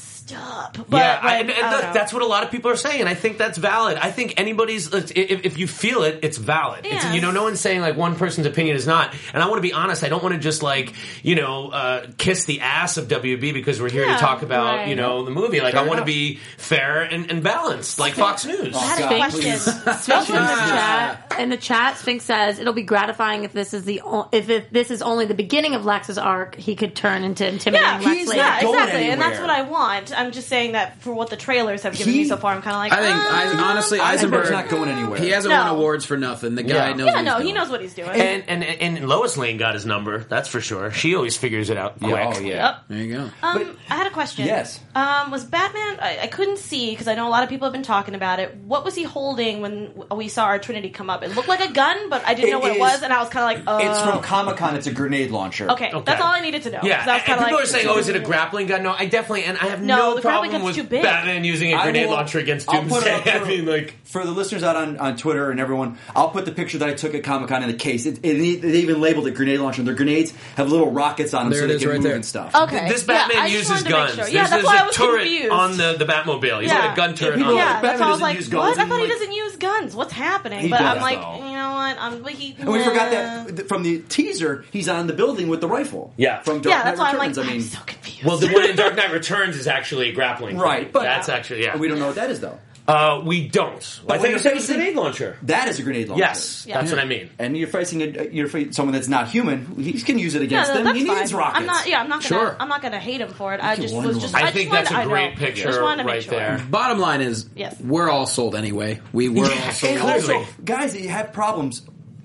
stop. But
Yeah, I,
like,
and,
I
and
don't
look,
know.
that's what a lot of people are saying, and I think that's valid. I think anybody's if, if you feel it, it's valid. It's,
Yeah.
you know, no one's saying like one person's opinion is not. And I want to be honest. I don't want to just like you know uh, kiss the ass of W B because we're here
Yeah,
to talk about
right.
you know the movie. Like
Fair
I want to
enough.
be fair and, and balanced, like Fox News.
I had a
God,
question.
please.
Also in the chat, in the chat, Sphinx says it'll be gratifying if this is the o- if it, this is only the beginning of Lex's arc. He could turn into intimidating
Yeah,
Lex
he's
later.
not
yeah,
going
exactly, and that's
anywhere.
what I want. I'm just saying that for what the trailers have given
He-
me so far, I'm kind of like,
I think
uh,
I, honestly
Eisenberg's
Eisenberg
not going anywhere.
He hasn't
No.
won awards for nothing. The guy
Yeah.
knows.
yeah,
what
no,
he's
he
doing.
knows what he's doing.
And, and and Lois Lane got his number. That's for sure. She always figures it out quick.
Yeah, oh yeah.
Yep.
There you go.
Um, I had a question.
Yes.
Um, was Batman? I, I couldn't see because I know a lot of people have been talking about it. What was he holding when we saw our Trinity come up? It looked like a gun, but I didn't
It
know what
is-
it was, and I was kind of like, oh.
It's from Comic Con. It's a grenade launcher.
Okay,
Okay.
that's all I needed to know.
Yeah,
'cause I was
and
kinda
people
like,
are saying, "Oh, is it a grappling gun?" No, I definitely, and I have
No,
no,
the grappling
problem
gun's
with
too big.
Batman using a
I
grenade
will-
launcher against
I'll put it
Doomsday.
up
I
for-
mean, like,
For the listeners out on, on Twitter and everyone, I'll put the picture that I took at Comic Con in the case. It, it, they even labeled it grenade launcher. Their grenades have little rockets on them
There
so
it
they
is
can
right
move
there.
and stuff.
Okay.
this
Yeah,
Batman
I just
uses
wanted to make
guns.
sure.
There's,
Yeah, that's
there's
why
a
I was
turret
confused.
on the, the Batmobile. He's
Yeah.
got a gun turret
people
on
are
it.
Yeah,
Batman
that's why I was
doesn't
like,
use guns
what? I
and,
thought he
like-
doesn't use guns. What's happening?
He
but
does,
I'm like,
well.
you know what? I'm like he.
And we forgot that th- from the teaser, he's on the building with the rifle.
Yeah.
From Dark
Yeah, that's
Knight
why I'm like,
Returns. I mean,
I'm so confused.
Well, the one in Dark Knight Returns is actually a grappling.
right,
thing.
but
that's actually yeah.
we don't know what that is though.
Uh, we don't.
But
I
when
think
you're
it's a
facing-
grenade launcher.
That is a grenade launcher.
Yes,
Yeah.
that's what I mean.
And you're facing a, you're facing someone that's not human. He can use it
Yeah,
against
no,
them.
that's
He
fine.
needs rockets.
I'm not. Yeah, I'm not gonna.
Sure.
I'm not gonna hate him for it. I
can
just
wonder
was just.
why.
I
just
think
wanted
that's
to-
a
I
great
know.
picture
Just wanted to make
right
sure.
there.
Bottom line is,
Yes.
we're all sold anyway. We were all sold.
And also, guys that you have problems,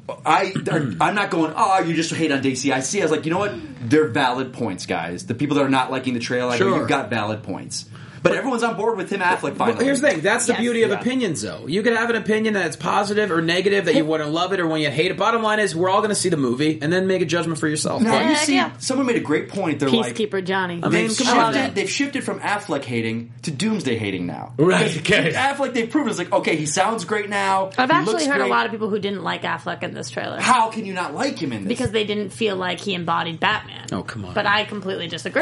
I are, I'm not going. Oh, you just hate on D C. I see. I was like, you know what? They're valid points, guys. The people that are not liking the trailer, I
Sure.
know you've got valid points. But everyone's on board with Tim Affleck finally.
Well, here's the thing. That's the
Yes.
beauty of
Yeah.
opinions, though. You can have an opinion that's positive or negative, that you want to love it or when you hate it. Bottom line is, we're all going to see the movie and then make a judgment for yourself.
Now
Yeah,
you see,
yeah.
someone made a great point. They're like,
Peacekeeper Johnny.
I mean,
they've
come on.
shifted, they've shifted from Affleck hating to Doomsday hating now.
Right,
Because
okay.
Affleck, they've proven it's like, okay, he sounds great now.
I've
he
actually
looks
heard
great.
a lot of people who didn't like Affleck in this trailer.
How can you not like him in this?
Because they didn't feel like he embodied Batman.
Oh, come on.
But I completely disagree.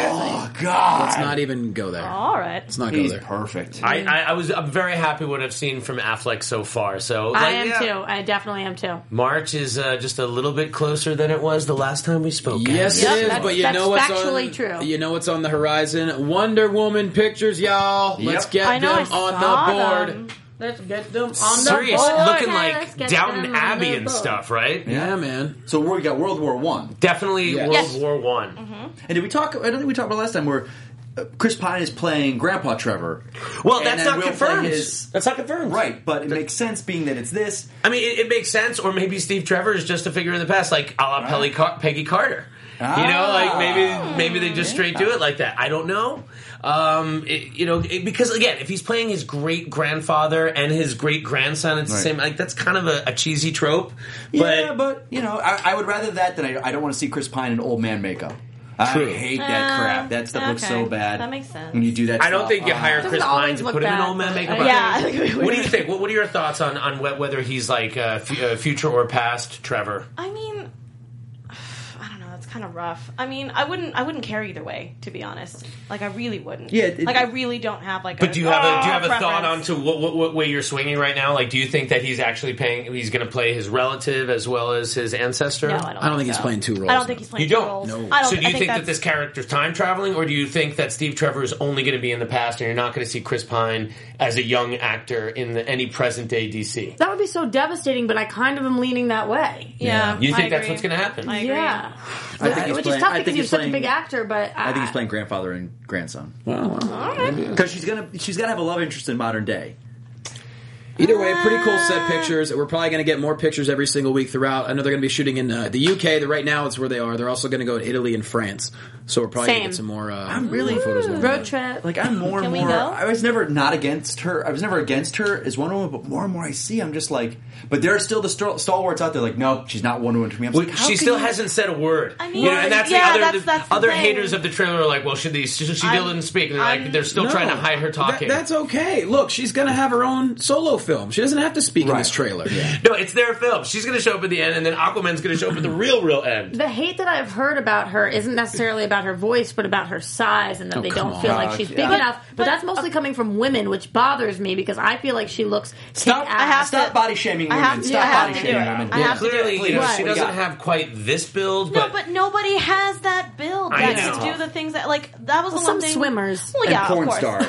oh God,
Let's not even go there.
All right.
Let's not go
he's
there.
perfect.
I, I, I was I'm very happy with what I've seen from Affleck so far. So like,
I am
yeah,
too. I definitely am too.
March is uh, just a little bit closer than it was the last time we spoke. guys.
Yes,
Yep,
it is.
that's-
But you
that's
know what's
factually
on,
true.
You know what's on the horizon? Wonder Woman pictures, y'all. Let's
Yep.
get
I know,
them
I
on
saw
the board.
them.
Let's get them on
Serious,
the board.
looking
Okay, let's
like
get
Downton
them on
Abbey
the
and
board.
stuff, right?
Yeah, man.
So we got World War One.
Definitely
Yes.
World
Yes.
War One.
And did we talk? I don't think we talked about last time where uh, Chris Pine is playing Grandpa Trevor.
Well,
And
that's
then
not
we'll
confirmed.
play his-
That's not confirmed.
Right, but it makes sense being that it's this.
I mean, it, it makes sense, or maybe Steve Trevor is just a figure in the past, like a la Peggy, Car- Peggy Carter. You know, like maybe maybe they just straight do it like that. I don't know. Um, it, you know, it, because again, if he's playing his great grandfather and his great grandson, it's the
Right.
same. Like that's kind of a, a cheesy trope.
Yeah,
But
but you know, I, I would rather that than I, I don't want to see Chris Pine in old man makeup.
True.
I hate that
Uh,
crap. That stuff looks
okay.
so bad.
That makes sense.
When you do that,
I don't
stuff.
think you
Uh,
hire Chris
Doesn't
Pine
always
to
look
put him in
bad,
old man
but-
makeup.
Yeah, I think we
What do you
would.
think? What, what are your thoughts on on wh- whether he's like uh, f- uh, future or past Trevor?
I mean, I don't know. It's kind of rough. I mean, I wouldn't. I wouldn't care either way, to be honest. Like, I really wouldn't.
Yeah, it-
like I really don't have like.
But
a,
do you have a do you
"Oh,
have a thought on
preference."
to what, what what way you're swinging right now? Like, do you think that he's actually paying? He's going to play his relative as well as his ancestor?
No, I don't.
I don't think he's
so.
playing two roles.
I don't think he's playing
You
two
don't?
roles.
No.
I don't.
So do you
I
think, that
that's-
this character's time traveling, or do you think that Steve Trevor is only going to be in the past, and you're not going to see Chris Pine as a young actor in the, any present day D C?
That would be so devastating, but I kind of am leaning that way.
Yeah,
You think
I
that's
agree.
what's going to happen?
I agree.
Yeah.
I think he's
Which
playing-
is tough
I
because
think
he was
he's
such a
playing-
big actor, but
I think he's playing grandfather and grandson
Well,
because she's gonna she's gonna have a love interest in modern day.
either way, pretty cool set pictures. We're probably going to get more pictures every single week throughout. I know they're going to be shooting in uh, the U K. The, right now, it's where they are. They're also going to go to Italy and France. So we're probably going to
Same.
get some more. Uh,
I'm really
photos. of
road trip.
Like I'm more and
Can we
more.
go?
I was never not against her. I was never against her as Wonder Woman, but more and more I see, I'm just like. But there are still the stal- stalwarts out there. Like, no, she's not Wonder Woman to me. I'm
Well,
like, how
she
can
still
you-
hasn't said a word.
I mean,
you know, and that's
yeah,
the other
that's-
the
that's the
other
thing.
haters of the trailer are like, well, she she, she still
I'm-
didn't speak. And they're like,
I'm-
they're still
No.
trying to hide her
That-
talking.
that's okay. Look, she's going to have her own solo film. She doesn't have to speak in
Right.
this trailer.
No, it's their film. She's going to show up at the end, and then Aquaman's going to show up at the real, real end.
The hate that I've heard about her isn't necessarily about her voice, but about her size, and that
Oh,
they
come
don't
on.
feel
Uh,
like she's big
yeah.
But-
enough. But,
but-
that's mostly coming from women, which bothers me because I feel like she looks
Stop!
kick-ass.
I have
Stop
to-
body shaming
I
women.
have to-
Stop
I have
body
to do
shaming
it.
women.
I have to do
Clearly,
it.
you know,
What?
she
We
doesn't
got-
have quite this build,
No,
but,
but nobody has that build
I
that
know.
can do the things that like that was
Well,
the
some
one thing.
swimmers.
Well,
And
yeah,
porn
of course.
stars.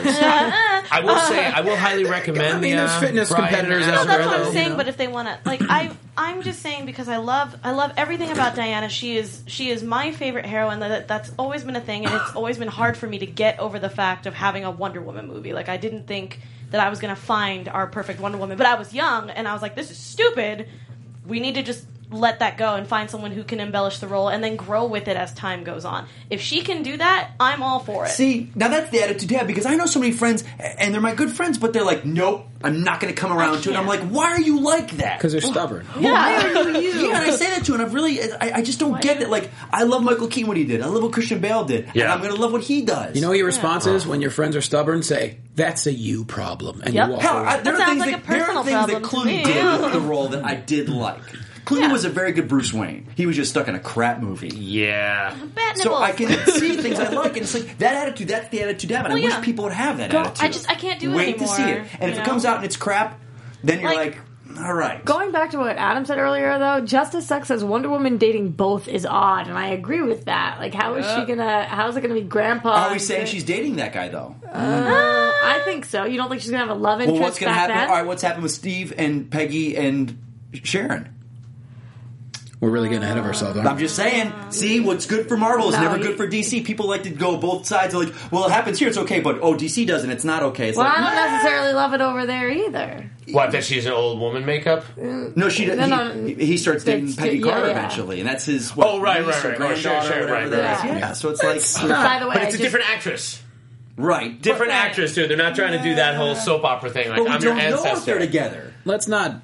I will say, I will highly recommend
I mean,
the
there's
uh,
fitness
Brian
competitors
Adams
out
No, that's
there,
what
though,
I'm
you
saying.
know.
But if they want to, like, I, I'm just saying because I love, I love everything about Diana. She is, she is my favorite heroine. That that's always been a thing, and it's always been hard for me to get over the fact of having a Wonder Woman movie. Like, I didn't think that I was going to find our perfect Wonder Woman, but I was young, and I was like, this is stupid. We need to just let that go and find someone who can embellish the role and then grow with it as time goes on. If she can do that, I'm all for it.
See, now that's the attitude to have because I know so many friends, and they're my good friends, but they're like, nope, I'm not going to come around to it. I'm like, why are you like that?
Because they're stubborn.
yeah,
Yeah, and I say that to, and I really, I, I just don't get it. Like, I love Michael Keaton what he did. I love what Christian Bale did. And
Yeah.
I'm going to love what he does.
You know what your response is when your friends are stubborn? Say, that's a you problem. And
Yep.
you walk
Hell,
away.
I, there
That
are
sounds
things
like
that,
a
there are
personal
things that
problem to
Clooney
me.
did with the role that I did like. Clooney
Yeah.
was a very good Bruce Wayne. He was just stuck in a crap movie.
yeah.
Bat
So
nipples.
I can see things I like, and it's like that attitude. That's the attitude to have, and
Well,
I
yeah.
wish people would have that
Don't-
attitude.
I just- I can't do it
Wait to see it,
anymore,
and if
you
it
know?
comes out and it's crap, then you're
Like-
like, All right.
Going back to what Adam said earlier, though, Justice Sucks says Wonder Woman dating both is odd, and I agree with that. Like, how is she gonna? How is it gonna be Grandpa?
Are we saying she's dating that guy though?
Uh, I think so. You don't think she's gonna have a love interest
Well, what's gonna
back
happen?
then?
All right, what's happened with Steve and Peggy and Sharon?
We're really getting ahead of ourselves. Aren't
I'm just saying. See, what's good for Marvel is
No,
never
you-
good for D C. People like to go both sides. They're like, well, it happens here, it's okay, but oh, D C doesn't. It's not okay. It's
Well,
like,
I don't necessarily love it over there either.
What, that she's an old woman makeup?
no, she.
No,
he,
no,
he, he starts dating
it's-
Peggy
yeah,
Carter
yeah.
eventually, and that's his. What,
Oh, right,
niece
right,
or
right, right, sure,
granddaughter,
sure,
whatever
right,
that
right.
is. Yeah, so it's like
By the way,
But
I
it's a
just-
different actress.
right,
Different
Right.
actress, dude. They're not trying to do that whole soap opera thing. Like,
but we
I'm your
don't know if
ancestor.
they're together.
Let's not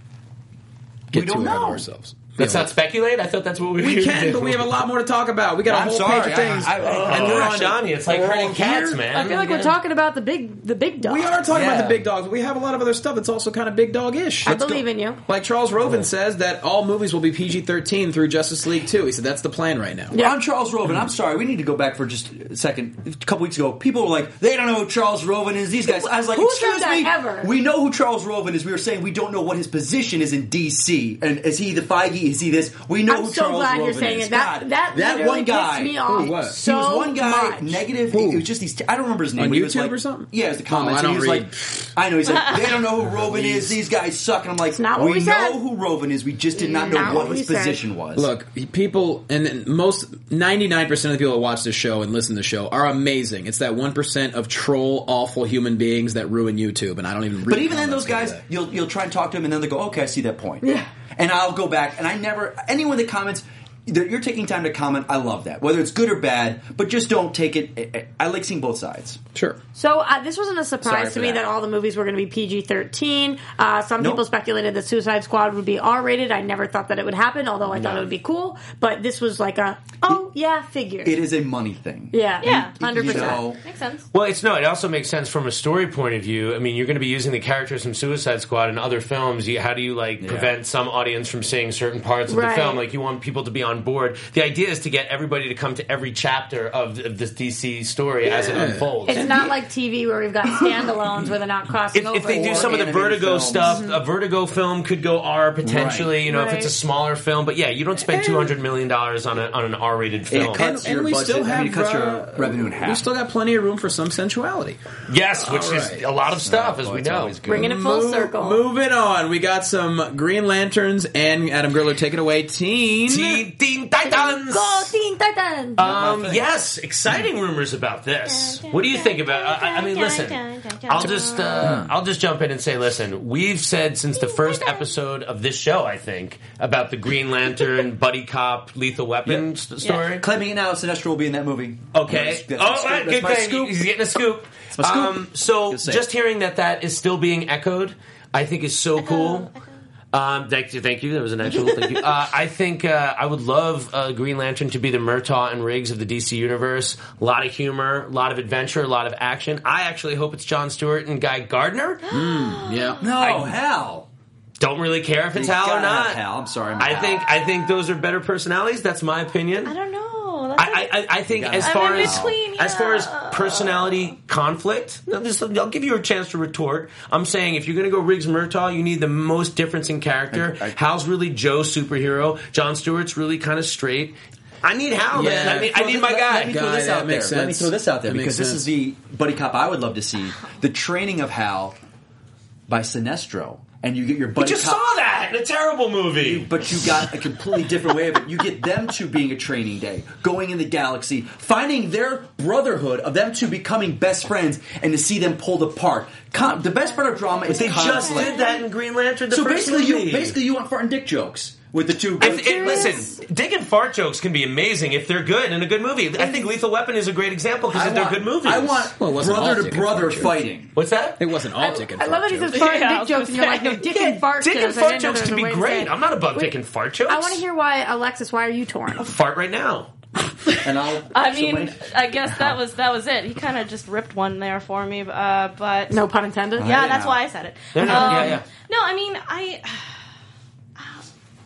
get
We
too
don't
ahead of
know.
ourselves.
Let's
Yeah,
not speculate. I thought that's what we were
We
here to
can,
do.
but we have a lot more to talk about. We got a
I'm
whole
sorry,
page of things.
I- I- I-
And
we're
we're on
actually-
Johnny. It's like
we're
herding
all
cats,
here.
man.
I feel like we're talking about the big, the big dog.
We are talking
Yeah.
about the big dogs, but we have a lot of other stuff that's also kind of big dog-ish.
I
Let's
believe
go.
in you.
Like Charles Roven says that all movies will be P G thirteen through Justice League two. He said that's the plan right now.
Yeah.
I'm Charles Roven. I'm sorry. We need to go back for just a second. A couple weeks ago, people were like, they don't know who Charles Roven is. These guys. I was like,
Who said
excuse
that
me.
ever?
We know who Charles Roven is. We were saying we don't know what his position is in D C. And is he the Feige? Is he this? We know
I'm
who
so
Charles
glad
Roven
you're saying
is.
it. That
God,
that,
that
literally
one guy.
pissed me off.
Who, what?
So
he was one guy
much.
negative.
Who?
It was just these. I don't remember his name.
On
but he was
YouTube
like,
or something?
Yeah, it was the
Oh,
comments.
I
and he
don't
was
read.
like, I know. He's like, they don't know who Roven is. These guys suck. And I'm like,
not what
we
we said.
know who Roven is. We just did not know
Not
what
what
his
we said.
position was.
Look, people, and most ninety-nine percent of the people that watch this show and listen to the show are amazing. It's that one percent of troll, awful human beings that ruin YouTube, and I don't even read
But even then,
comments
those guys,
like that.
you'll you'll try and talk to them, and then they go, "Okay, I see that point."
Yeah.
And I'll go back, and I never anyone that comments. that You're taking time to comment. I love that, whether it's good or bad. But just don't take it. I like seeing both sides.
Sure.
So uh, this wasn't a
Sorry
surprise
for
to me
that.
that all the movies were going to be P G thirteen. Uh, some
Nope.
people speculated that Suicide Squad would be R rated. I never thought that it would happen, although I thought it would be cool. But this was like a, oh, yeah, figure.
It is a money thing.
Yeah,
Yeah.
one hundred
You
percent.
know,
Makes sense.
Well, it's no. It also makes sense from a story point of view. I mean, you're going to be using the characters from Suicide Squad in other films. You, how do you like prevent some audience from seeing certain parts of
Right.
the film? Like you want people to be on board. The idea is to get everybody to come to every chapter of, of this D C story as it unfolds.
It's not like T V where we've got standalones where they're not crossing
If,
over.
if they do
Or
some of the
animated
Vertigo
films.
stuff, a Vertigo film could go R potentially.
Right.
You know, if
Right.
it's a smaller film. But yeah, you don't spend two hundred million dollars on a, on an R-rated film.
It cuts
And
your
we
budget.
still
I mean,
have
it cuts
uh,
your revenue in half.
We still got plenty of room for some sensuality.
Yes, which
All
is
right.
a lot of stuff, as
Oh,
we
it's
know.
always good.
Bringing it full
Move-
circle.
Moving on, we got some Green Lanterns and Adam Gertler take it away. Teen.
Teen, Teen Titans.
Go Teen Titans!
Um, yes, exciting rumors about this. What do you think about? I, I mean, listen. I'll just uh, I'll just jump in and say, listen. We've said since the first episode of this show, I think, about the Green Lantern buddy cop Lethal Weapon
Yep.
st- story.
Claiming it now, Sinestro will be in that movie.
Okay.
That's my
Oh,
scoop.
right,
That's
good
my
thing.
scoop.
He's getting a scoop.
my scoop.
Um, so
Just say
just
it.
hearing that that is still being echoed, I think is so cool. Um, thank you, thank you. That was an actual thank you. Uh, I think uh, I would love uh, Green Lantern to be the Murtaugh and Riggs of the D C universe. A lot of humor, a lot of adventure, a lot of action. I actually hope it's Jon Stewart and Guy Gardner.
Yeah.
No,
I-
Hal.
Don't really care if it's
You
Hal or
gotta have
not.
Hal. I'm sorry. I'm
I
Hal.
think I think those are better personalities. That's my opinion.
I don't know. That's
I, I, I think as
I'm
far
in
as
between,
as far as
yeah.
personality conflict, no, this, I'll give you a chance to retort. I'm saying if you're going to go Riggs Murtaugh, you need the most difference in character.
I- I-
Hal's really Joe superhero. Jon Stewart's really kind of straight. I need Hal.
Yeah.
man. I need, I need my
Let-
guy.
Let me throw
Guy,
this
that
out there.
makes
Let me
sense.
throw this out there
That
because
makes
this is the buddy cop I would love to see. The training of Hal by Sinestro. And you get your
We
buddy
just
cop.
saw that in a terrible movie.
But you got a completely different way of it. You get them two being a training day, going in the galaxy, finding their brotherhood of them two becoming best friends, and to see them pulled apart. Con- the best part of drama is
They just
conflict.
did that in Green Lantern. The
So
first
basically,
movie.
you basically you want fart and dick jokes with the two.
I th- it, listen, dick and fart jokes can be amazing if they're good in a good movie. I think Lethal Weapon is a great example because
I
they're
want,
good movies.
I want
Well, it wasn't all
brother
dick
to
and
brother
fart jokes.
fighting.
What's that?
It wasn't all dick and
I love that
fart
he says
jokes.
fart and
Yeah, I
dick
was
jokes, and you're
gonna
like, no,
say.
dick and fart
Dick
jokes.
and
I
fart
didn't know
jokes
there
can
was
be
a way to
great.
say it.
I'm not above
Wait,
dick and fart jokes.
I want to hear why, Alexis, why are you torn?
Fart right now.
And I'll.
I
so
mean,
my-
I guess that was that was it. He kind of just ripped one there for me, uh, but
No pun intended?
yeah,
I
that's
know.
why I said it.
No, no,
Um,
yeah, yeah.
No, I mean, I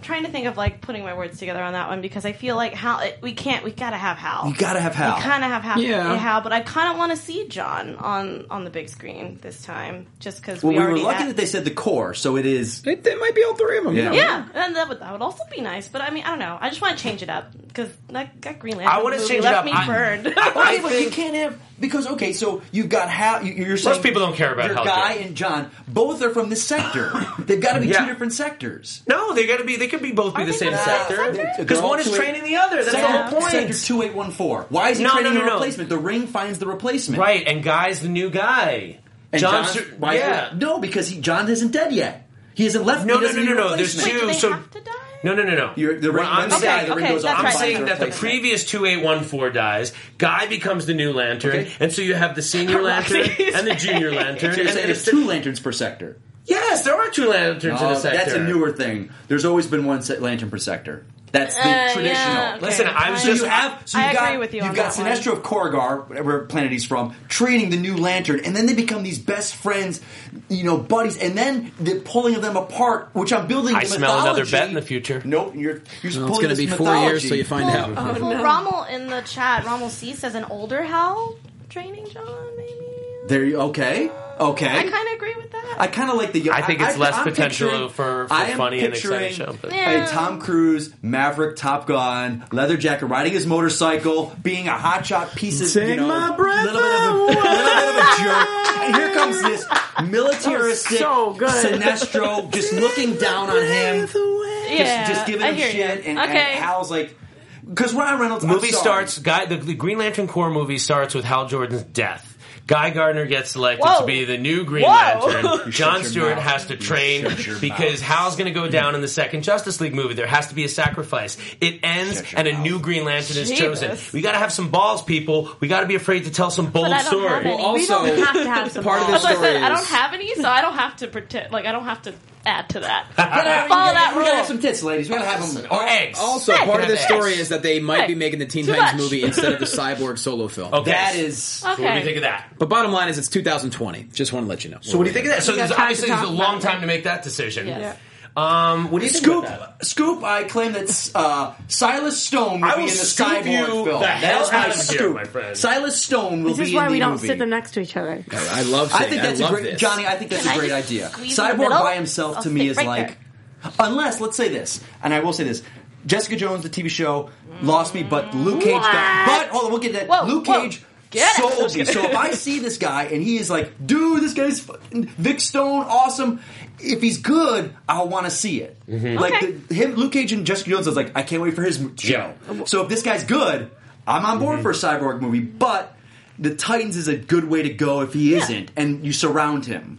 trying to think of like putting my words together on that one because I feel like Hal. It, we can't. We gotta have Hal.
You gotta have Hal.
We kind of have Hal.
Yeah.
Hal, but I kind of want to see John on on the big screen this time, just because
Well,
we,
we were
already
lucky
had-
that they said the core, so it is.
They, they might be all three of them.
Yeah.
You know?
Yeah, and that would that would also be nice. But I mean, I don't know. I just want to change it up because that, that Green Lantern
I wanna
movie
change it
left
up.
me
I-
burned.
Okay,
I
but you
think-
can't have because okay, so you've got Hal. you- You're saying
people don't care about
your
Hal
guy
Jordan.
and John. Both are from this sector. They've got to be
Yeah.
two different sectors.
No, they got to be. They could be both be
Are
the
they
same
both
sector
sectors?
because
They're all
one is
two-
training the other. That's the
Sector,
whole point.
Sector two eight one four. Why is he
No,
training
no, no,
the
no.
replacement? The ring finds the replacement.
Right, and Guy's the new guy.
And
John
John's,
Stewart-
why is
yeah.
it- no, because he, John isn't dead yet. He hasn't left.
No,
he
no,
doesn't
no,
need
no,
a
no. There's
replacement.
two.
Wait, do they
so
have to die?
no, no, no, no.
You're, the ring,
What I'm
when they
saying,
die, the ring
okay,
goes
that's
off.
I'm
right.
finds
saying
the
that the
replacement.
previous two eight one four dies, Guy becomes the new Lantern,
Okay.
and so you have the senior Lantern and the junior Lantern.
So you're
and
saying
then
there's
it's the-
two lanterns per sector.
Yes, there are two lanterns in
Oh,
a sector.
that's a newer thing. There's always been one se- lantern per sector. That's the
Uh,
traditional.
yeah, okay.
Listen, I was
So
just
you have, so
I
you've
agree
got,
with you
You've
on
got
that one.
Sinestro of Korrigar, whatever planet he's from, training the new Lantern, and then they become these best friends, you know, buddies, and then the pulling of them apart, which I'm building.
I
the
smell another
mythology.
bet in the future.
Nope, you're you're just
Well, it's
pulling
going to
this
be four
mythology.
years till you find
well,
out.
well, Rommel in the chat, Rommel C says an older Hal training John, maybe.
There, you okay, okay.
I kind of agree with that.
I kind of like the.
I think it's less
I'm
potential
picturing-
for, for
I am
funny and
picturing
exciting show. But.
Yeah.
a Tom Cruise, Maverick, Top Gun, leather jacket, riding his motorcycle, being a hotshot piece of,
Take
you know,
my breath
little bit of a, little bit of a jerk. And here comes this militaristic
so good.
Sinestro just looking down on him, just,
Yeah,
just giving
I
him
hear
shit,
you.
and,
Okay.
and Hal's like, because Ryan Reynolds, I'm
Movie
sorry.
starts. Guy, the, the Green Lantern Corps movie starts with Hal Jordan's death. Guy Gardner gets selected
Whoa.
to be the new Green
Whoa.
Lantern. John
your
Stewart
mouth.
has to
You
train
shut your
because
mouth.
Hal's going to go down in the second Justice League movie. There has to be a sacrifice. It ends,
Shut your
and a
mouth.
new Green Lantern is
Jesus.
chosen. We got to have some balls, people. We got to be afraid to tell some bold
I don't have
stories.
any.
Well,
We
also,
don't have to have some
part of the
That's what I
story
said. I
is-
don't have any, so I don't have to pretend. Like I don't have to add to that.
We gotta-
Follow
we
that
gotta- we gotta have
rule.
some tits, ladies. We gotta have them.
Or eggs.
Also,
Hey,
part of the
eggs.
story is that they might be
Hey,
making the Teen
too
Titans
much.
movie instead of the Cyborg solo film.
Okay.
That is.
What do you
Okay.
think of that?
But bottom line is, it's two thousand twenty. Just want to let you know.
So what do you think of that? So
We
there's
got time
obviously
to
there's a
talk
long
about it.
time to make that decision.
Yes.
Um, what do you think
Scoop,
about that?
Scoop. I claim that uh, Silas Stone will
I
be
will
in the
scoop
Cyborg
you
film.
the
That
hell
is my
out of here,
scoop.
my friend.
Silas Stone will
This
be
is why
in the
we don't
movie.
sit them next to each other.
I love
I
saying,
think that's
I
a
love
great,
this.
Johnny. I think that's
Can
a
I
great
just
idea.
squeeze in the
Cyborg
middle?
by himself
I'll
to me
sit
is
right
like,
there.
unless let's say this, and I will say this: Jessica Jones, the T V show, lost me, but Luke Cage got. But hold on, we'll get to that.
Whoa,
Luke
whoa.
Cage.
Get it.
sold me. So if I see this guy and he is like, dude, this guy's fucking Vic Stone, awesome. If he's good, I'll want to see it. Like
Okay.
the, him, Luke Cage and Jessica Jones. I was like, I can't wait for his mo- show. So if this guy's good, I'm on board for a Cyborg movie. But the Titans is a good way to go if he isn't, and you surround him.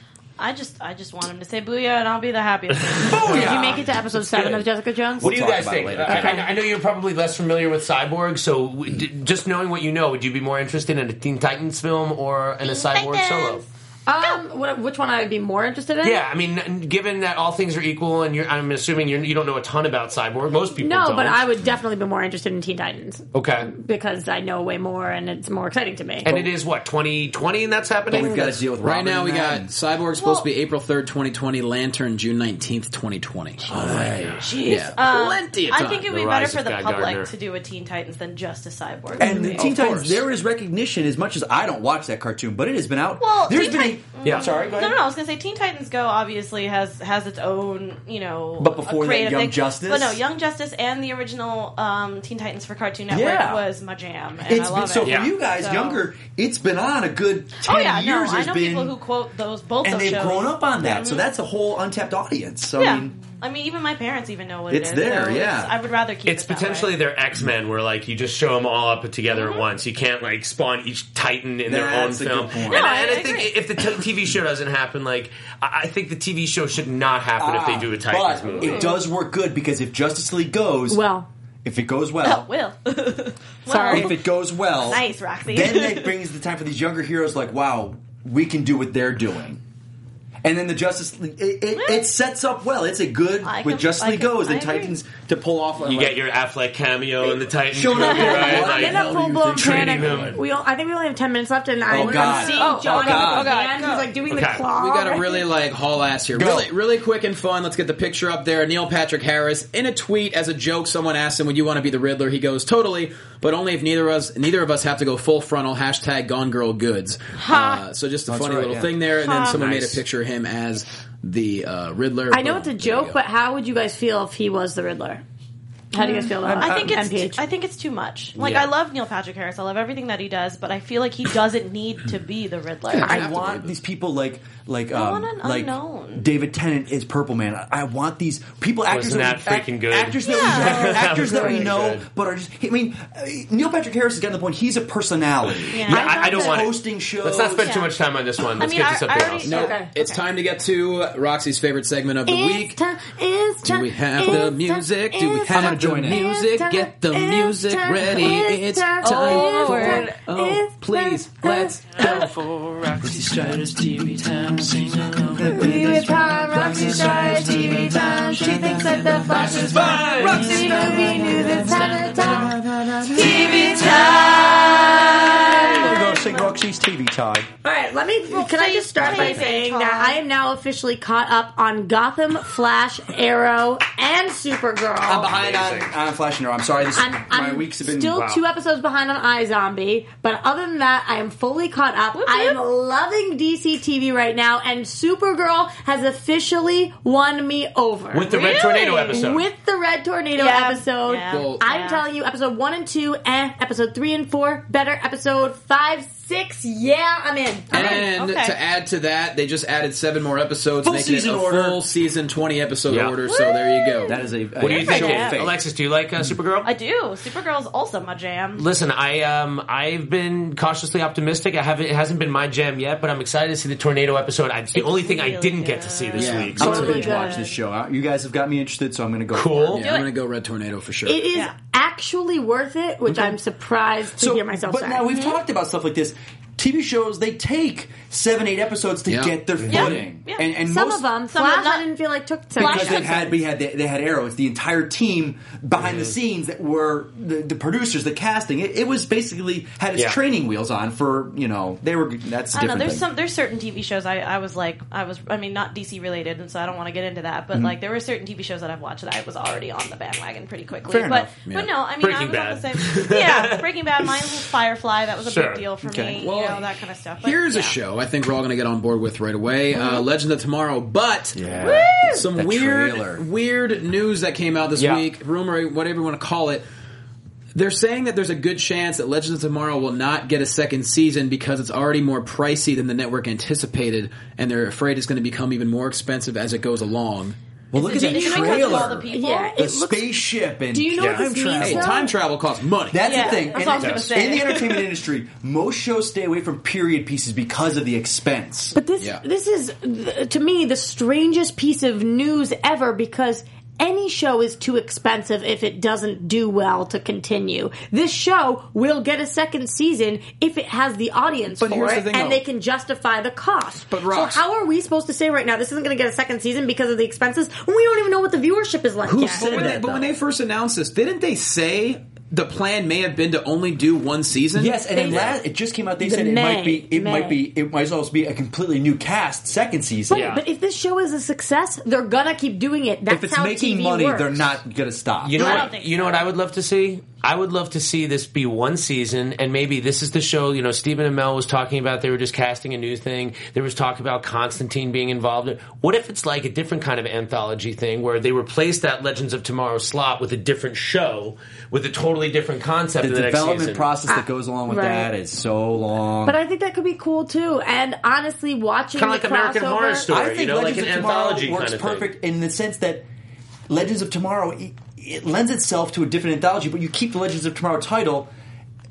I just, I just want him to say "booyah" and I'll be the happiest.
Did you make it to episode seven
good.
of Jessica Jones?
What do you
talk
guys
about it
think?
later.
I,
Okay.
I- I know you're probably less familiar with Cyborg, so w- d- just knowing what you know, would you be more interested in a Teen Titans film or in a Cyborg
Titans.
solo?
Um, what, which one I would be more interested in?
Yeah, I mean, n- given that all things are equal, and you're, I'm assuming you're, you don't know a ton about Cyborg. Most people
No,
don't.
but I would definitely be more interested in Teen Titans
Okay.
because I know way more and it's more exciting to me.
And it is what twenty twenty, and that's happening.
We've got to deal with
Right
Robin
now, we
and
got
that, and-
Cyborg supposed to be April third, twenty twenty. Lantern June nineteenth, twenty twenty.
All right.
Yeah,
Um,
plenty of
I
time.
think it would
The
be better
rise
for
of
the
Guy
public
Gardner.
to do a Teen Titans than just a Cyborg.
And the
movie.
Teen
Of
Titans,
course.
there is recognition as much as I don't watch that cartoon, but it has been out.
Well,
There's
Teen
been
Tit-
a,
Yeah.
Sorry, go
No,
ahead.
no, no. I was gonna say Teen Titans Go obviously has has its own, you know,
But before
a
that,
creative
Young
thing.
Justice?
But no, Young Justice and the original um, Teen Titans for Cartoon Network
Yeah.
was my jam, and
It's
I
been,
love
so
it.
for
Yeah.
you guys
So-
younger, it's been on a good ten
Oh yeah,
years.
no, I
There's
know
been,
people who quote those both
and
those
they've
shows.
grown up on that. So
Mhm.
that's a whole untapped audience. So
yeah.
I mean,
I mean, even my parents even know what
It's
it is.
there,
so
yeah.
it's- I would rather keep
It's
it that
potentially
way.
their X Men, where like you just show them all up together
Mm-hmm.
at once. You can't like spawn each Titan in their
That's
own
a
film.
good point.
And,
No,
I,
I-
and I
I
think
agree.
if the t- T V show doesn't happen, like I I think the T V show should not happen if they do a Titans
but
movie.
it does work good because if Justice League goes,
well,
if it goes
Oh,
well,
Will.
Sorry.
if it goes well,
Nice, Roxy.
then it brings the time for these younger heroes like, wow, we can do what they're doing. And then the Justice League, it, it, it sets up well. It's a good
I
with
can-
Justice
I
League
can-
goes
I
and
agree.
Titans to pull off.
You
like,
get your Affleck cameo in the Titans
Showing
movie,
up in
right?
what?
Like,
In a full blown
training
panic.
them.
We all, I think we only have ten minutes left, and I'm,
Oh, God.
I'm seeing
Oh,
John
oh, God.
with his hand. He's like doing the
Okay.
claw.
We gotta really like haul ass here.
Go.
Really, really quick and fun. Let's get the picture up there. Neil Patrick Harris in a tweet as a joke. Someone asked him, "Would you want to be the Riddler?" He goes, "Totally, but only if neither of us, neither of us have to go full frontal." Hashtag Gone Girl Goods. Uh, so just a
That's
funny
right,
little
yeah.
thing there, and then someone
Nice.
made a picture of him as the uh, Riddler.
I know
Boom.
it's a
There you
joke,
go.
but how would you guys feel if he was the Riddler? How do you guys feel about
I think
M
it's
P H?
I think it's too much. Like
Yeah.
I love Neil Patrick Harris. I love everything that he does, but I feel like he doesn't need to be the Riddler.
I
have to
want
be.
these people like like
I
um,
want an
like
unknown.
David Tennant is Purple Man. I, I want these people actors
Wasn't
that,
that
we,
freaking good?
actors that
Yeah.
we actors that we
Very
know,
good.
but are just. I mean, uh, Neil Patrick Harris has gotten to the point. He's a personality.
Yeah.
Yeah, I, I don't
He's
want it.
hosting shows.
Let's not spend too
Yeah.
much time on this one. Let's
mean,
get to
I-
something
I already-
else.
No,
Okay.
it's time to get to Roxy's favorite segment of the week.
It's time, it's
Do
time,
we have
it's
the
time,
music? Do we
it's
have
time,
the
join in.
music?
it's time,
Get the
it's
music
time,
ready. It's
time,
time
oh,
for
it's
oh,
time,
please,
it's
let's
time.
go.
For Roxy Strider's T V time, sing along.
It's time, Roxy Stars T V time. She thinks that the Flash is fine. Roxy movie news, it's time to talk. T V time.
We're going to sing Roxy's T V time.
All right, let me. Can I just start by
please,
saying
Tom.
that I am now officially caught up on Gotham, Flash, Arrow, and Supergirl.
I'm behind on, on Flash and Arrow. I'm sorry. This,
I'm,
my
I'm
weeks have been
still
wow.
two episodes behind on iZombie, but other than that, I am fully caught up. I am loving D C T V right now, and Supergirl has officially won me over.
With the Red Tornado episode.
With the Red Tornado
Yeah.
episode.
Yeah.
Well-
I'm
Yeah.
telling you, episode one and two, eh. Episode three and four, better. Episode five, six, yeah, I'm in. I'm in.
And
Okay.
to add to that, they just added seven more episodes,
Full
making it
season
a
order.
full season twenty episode
Yeah.
order. So there you go.
That is a.
What do you
a
think,
show of
Yeah.
faith.
Alexis? Do you like uh, Supergirl?
I do. Supergirl's also my jam.
Listen, I um I've been cautiously optimistic. I haven't it hasn't been my jam yet, but I'm excited to see the tornado episode. I, it's the
It's
only thing I
really
didn't get to
good.
see this
Yeah.
week.
I'm
So
going to binge
good.
watch this show. Uh, You guys have got me interested, so I'm going to go.
Cool.
For it.
Yeah, I'm going to go Red Tornado for sure.
It is
Yeah.
actually worth it, which I'm surprised to hear myself
but
say.
now we've talked about stuff like this. T V shows, they take seven, eight episodes to
Yeah.
get their
Yeah.
footing,
Yeah.
and, and
Some
most,
of them,
some of
Flash,
them-
I didn't feel like took seven
because they
episodes.
had we had they, they had Arrow. It's the entire team behind the scenes that were the, the producers, the casting. It, it was basically had its
Yeah.
training wheels on for you know they were. That's a
I don't know.
different
There's
thing.
some. There's certain T V shows I, I was like I was. I mean, not D C related, and so I don't want to get into that.
Mm-hmm.
But like, there were certain T V shows that I've watched that I was already on the bandwagon pretty quickly.
Fair
but
enough.
but
Yeah.
no, I mean, I
Breaking
was on the
Bad.
same. Yeah, Breaking Bad. Mine was Firefly. That was a
Sure.
big deal for
Okay.
me.
Well,
you know, that kind of stuff. But,
Here's
yeah.
a show I think we're all going to get on board with right away. Uh, Legends of Tomorrow, but
Yeah.
some
That
weird,
trailer.
weird news that came out this
Yeah.
week. Rumor, whatever you want to call it. They're saying that there's a good chance that Legends of Tomorrow will not get a second season because it's already more pricey than the network anticipated, and they're afraid it's going to become even more expensive as it goes along.
Well, look at
Is
that
it because of all
trailer.
the people?
Yeah,
The
it looks.
spaceship and
Do you know what
time
this
travel.
means,
Hey,
though?
time travel costs money.
That's
Yeah,
the thing.
that's
And
what I was gonna say.
In the entertainment industry, most shows stay away from period pieces because of the expense.
But this
Yeah.
this is th- to me the strangest piece of news ever because any show is too expensive if it doesn't do well to continue. This show will get a second season if it has the audience
But
for
here's the
it
thing,
and
though.
they can justify the cost.
But,
so
Rox-
how are we supposed to say right now this isn't going to get a second season because of the expenses when we don't even know what the viewership is like
Who
yet?
said but when, they, but when they first announced this, didn't they say the plan may have been to only do one season?
Yes, and
They
in
did.
last, it just came out. They
The
said it
May,
might be. It
May.
might be. It might as well be a completely new cast second season.
But, but if this show is a success, they're gonna keep doing it. That's
if it's
how
making
T V
money,
works.
they're not going to stop.
You know
I don't
what?
think
You know
so.
what I would love to see? I would love to see this be one season, and maybe this is the show. You know, Stephen and Mel was talking about they were just casting a new thing. There was talk about Constantine being involved. What if it's like a different kind of anthology thing where they replace that Legends of Tomorrow slot with a different show with a totally different concept
the
in the next
development
season?
process that goes along with
Right.
that is so long.
But I think that could be cool too. And honestly, watching
Kinda
the
like American
crossover-
Horror Story.
I think
you know,
Legends
like an
of Tomorrow
anthology
works
kind of thing.
perfect in the sense that Legends of Tomorrow it, it lends itself to a different anthology, but you keep the Legends of Tomorrow title.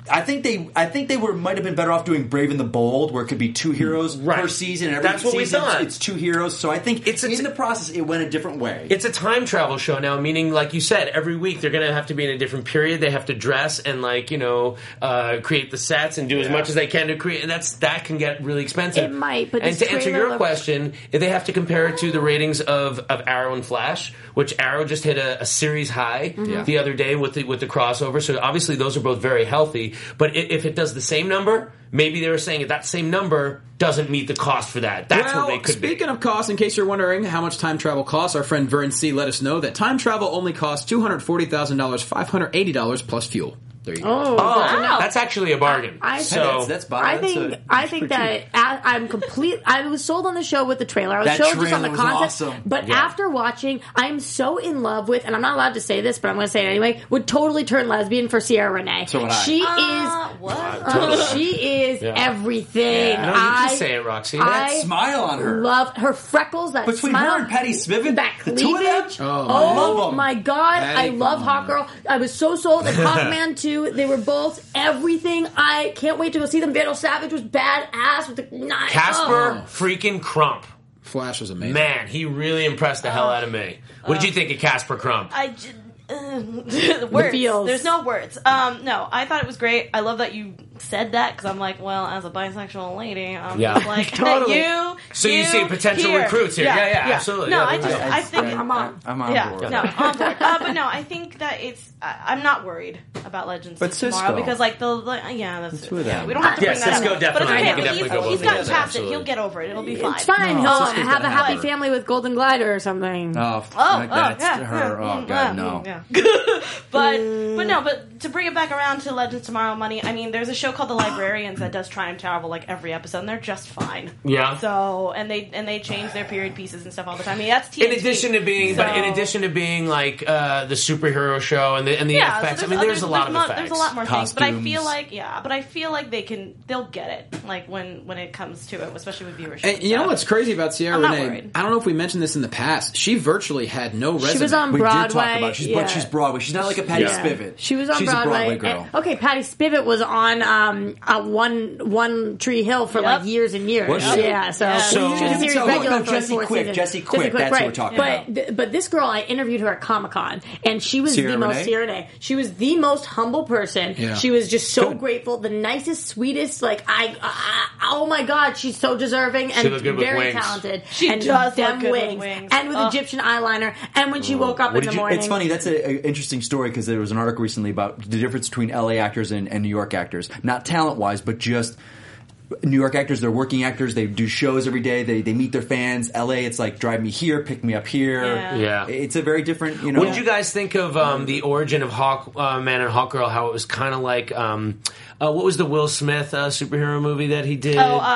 I think they, I think they were might have been better off doing Brave and the Bold, where it could be two heroes
Right.
per season. And every
That's what we
season
thought.
It's two heroes. So I think
It's a
in
t-
the process, it went a different way.
It's a time travel show now, meaning, like you said, every week they're going to have to be in a different period. They have to dress and, like, you know, uh, create the sets and do as much as they can to create. And that's that can get really expensive.
It might, but
and
this
to answer
trailer
your
looked-
question, if they have to compare it to the ratings of, of Arrow and Flash, which Arrow just hit a, a series high
Yeah.
the other day with the with the crossover. So obviously those are both very healthy. But i- if it does the same number, maybe they were saying that that same number doesn't meet the cost for that. That's
well,
what they could
speaking
be.
of cost, in case you're wondering how much time travel costs, our friend Vern C. let us know that time travel only costs two hundred forty thousand dollars, five hundred eighty dollars plus fuel. There you go.
Oh,
Oh,
wow.
that's actually a bargain.
I-
so
that's, that's Bob.
I
That's
think
a-
I
that's
think
pretty
that
cheap.
I, I'm complete. I was sold on the show with the trailer. I was
That
sold just on the
trailer was
concept.
awesome.
But
Yeah.
after watching, I'm so in love with, and I'm not allowed to say this, but I'm going to say it anyway. Would totally turn lesbian for Sierra Renee.
So would I.
She
Uh,
is.
what?
uh, she is
Yeah.
everything.
Yeah.
no, you
I,
can say it, Roxy.
I
That smile on her.
love her freckles. That
Between
smile,
her and Patty Spivot,
that
the two of them?
cleavage.
Oh,
Oh,
I love 'em.
my god,
Patty,
I love
come
Hawk
on.
Girl. I was so sold. And Hawkman too. They were both everything. I can't wait to go see them. Vandal Savage was badass with the knife.
Casper
Oh.
freaking Crump.
Flash was amazing.
Man, he really impressed the hell out of me. What did you think of Casper Crump?
I j- uh, words.
feels.
There's no words. Um, no, I thought it was great. I love that you said that because I'm like, well, as a bisexual lady, I'm
Yeah.
just like
Totally.
you.
So you see potential
here.
recruits here. Yeah, yeah, absolutely.
No,
Yeah,
I
that's
just,
right.
I think
I'm on.
I'm on
yeah,
board.
no, on board. Uh, but no, I think that it's. I, I'm not worried about Legends
But
tomorrow
Cisco.
because, like, the, the yeah, that's
two of
yeah,
them.
we don't have to
Yeah,
bring that
Cisco
up.
definitely.
But it's
He
okay.
can
But
definitely
he's,
go both
he's gotten
ways,
past it.
absolutely.
He'll get over it. It'll be fine.
It's fine.
No,
He'll
Cisco's
have a
gonna
happy
have her.
family with Golden Glider or something.
Oh,
Oh,
like
oh,
that's
yeah,
her.
yeah,
Oh
mm,
god,
yeah,
no.
mm, yeah. but but no, but to bring it back around to Legends Tomorrow Money, I mean, there's a show called The Librarians that does time travel like every episode, and they're just fine.
Yeah.
So and they and they change their period pieces and stuff all the time. I mean, that's T N
In
T.
addition to being, but in
So-
addition to being like uh, the superhero show and the and the
yeah,
effects,
so
I mean, there's,
there's
a lot
there's
of
mo-
effects.
There's a lot more things, but I
Costumes.
feel like yeah, but I feel like they can they'll get it like when when it comes to it, especially with viewership.
And you know
stuff.
what's crazy about Sierra
I'm not
Renee?
worried.
I don't know if we mentioned this in the past. She virtually had no resume.
She was on
We
Broadway.
did talk about it. She's,
yeah.
but she's Broadway. She's not like a Patty
Yeah.
Spivot.
She was on
She's
Broadway.
a Broadway girl.
And- okay, Patty Spivot was on um, uh, one One Tree Hill for
Yep.
like years and years.
Was she?
Yeah, so,
Yeah.
she was
So-
a series
So-
regular
no,
for
Jessie
four
Quick,
seasons.
Jessie Quick, that's who
right.
we're talking
but,
about.
th- but this girl, I interviewed her at Comic Con, and she was
Sierra
the most
Renee?
Sierra Renee. She was the most humble person.
Yeah.
She was just so
Good.
grateful, the nicest, sweetest. Like I, I, oh my god, she's so deserving and
looked good with
very
wings.
talented.
She
and
does
them
look good with
wings,
wings.
and with
Ugh.
Egyptian eyeliner. And when she woke up
What
in
did
the
you,
morning,
it's funny. That's an interesting story because there was an article recently about the difference between L A actors and, and New York actors. Not talent wise, but just New York actors. They're working actors. They do shows every day. They they meet their fans. L A, it's like drive me here, pick me up here.
Yeah.
Yeah.
It's a very different. You know.
What did you guys think of um, the origin of Hawk uh, Man and Hawk Girl? How it was kind of like um, uh, what was the Will Smith uh, superhero movie that he did?
Oh, um,
oh, uh,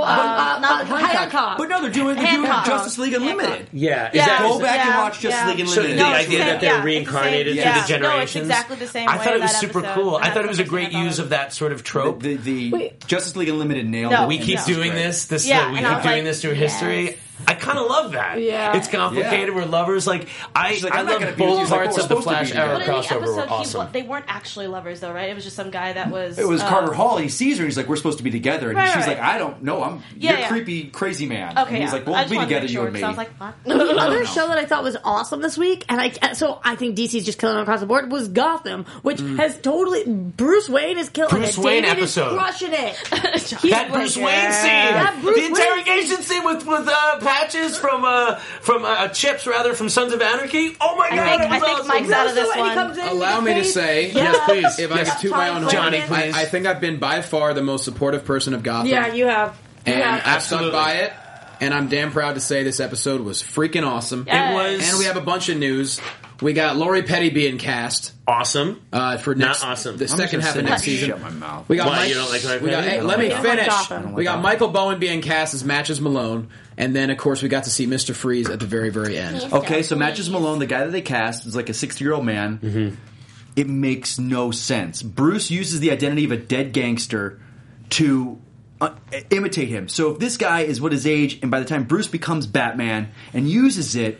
uh,
not
uh,
the
Hancock.
But no, they're doing they're doing
Hancock.
Justice League Unlimited.
Hancock.
yeah, is
Yeah.
that
Go
is-
back and
Yeah,
watch Justice
yeah.
League
So
Unlimited.
the
No, it's
idea
the
that
same-
they're
yeah, it's the
reincarnated
same-
through
yeah.
the generations.
No, it's exactly the same
I thought
way
it was
that
super
episode.
cool. I
That's
thought it was a
the
great
first thing I
use
thought
of that sort of trope.
The, the
Wait.
Justice League Unlimited nailed
No,
it.
we
and
keep
it's
doing
great.
this. This
Yeah,
uh, we
and I
keep
was
doing
like,
this through
yes.
history. I kind of love that.
Yeah.
It's complicated.
Yeah.
We're lovers. Like I,
She's like,
I
I'm not
love
gonna be with you.
both
She's like,
parts
we're
of the
supposed to be
Flash
together.
Arrow
But in the
crossover
episode,
were
he,
awesome.
they weren't actually lovers, though, right? It was just some guy that was.
It was
uh,
Carter Hall. He sees her. and He's like, "We're supposed to be together," and
Right,
she's
right.
like, "I don't know. I'm
Yeah,
you're
yeah.
creepy, crazy man."
Okay,
and he's
yeah.
like,
I
"We'll
just
be
wanted to
together,
make
you
sure,
and me."
because I was like, what?
The other
no.
show that I thought was awesome this week, and I so I think D C's just killing it across the board, was Gotham, which has totally Bruce Wayne is killing
Bruce
it.
Wayne
David
episode.
is crushing it. He's
That Bruce
like,
Wayne scene,
That Bruce
the
Wayne
interrogation
scene.
scene with with uh, Patches from uh, from uh, Chips rather from Sons of Anarchy. Oh my
I
god,
think-
it was
I think
awesome.
Mike's out of this
So when he
one.
comes in,
Allow
he
me to
pays-
say,
Yeah.
Yes, please.
if I
Yes.
could toot my own horn,
Johnny,
I,
please.
I think I've been by far the most supportive person of Gotham.
Yeah, you have. You
and
have.
I've stuck by it. And I'm damn proud to say this episode was freaking awesome.
Yes.
It was-
And we have a bunch of news. We got Lori Petty being cast
Awesome.
uh, for
Not
next,
awesome.
the
I'm
second half of
gonna
next
say,
season.
shut my mouth.
We got
Why,
Mike,
you don't like Lori
we got,
Petty?
hey,
I don't
let me
like Gotham.
finish.
I don't
like
We got
Gotham.
Michael Bowen being cast as Matches Malone, and then of course we got to see Mister Freeze at the very, very end.
Okay, so Matches Malone, the guy that they cast, is like a sixty-year-old man.
Mm-hmm.
It makes no sense. Bruce uses the identity of a dead gangster to uh, imitate him. So if this guy is what his age, and by the time Bruce becomes Batman and uses it,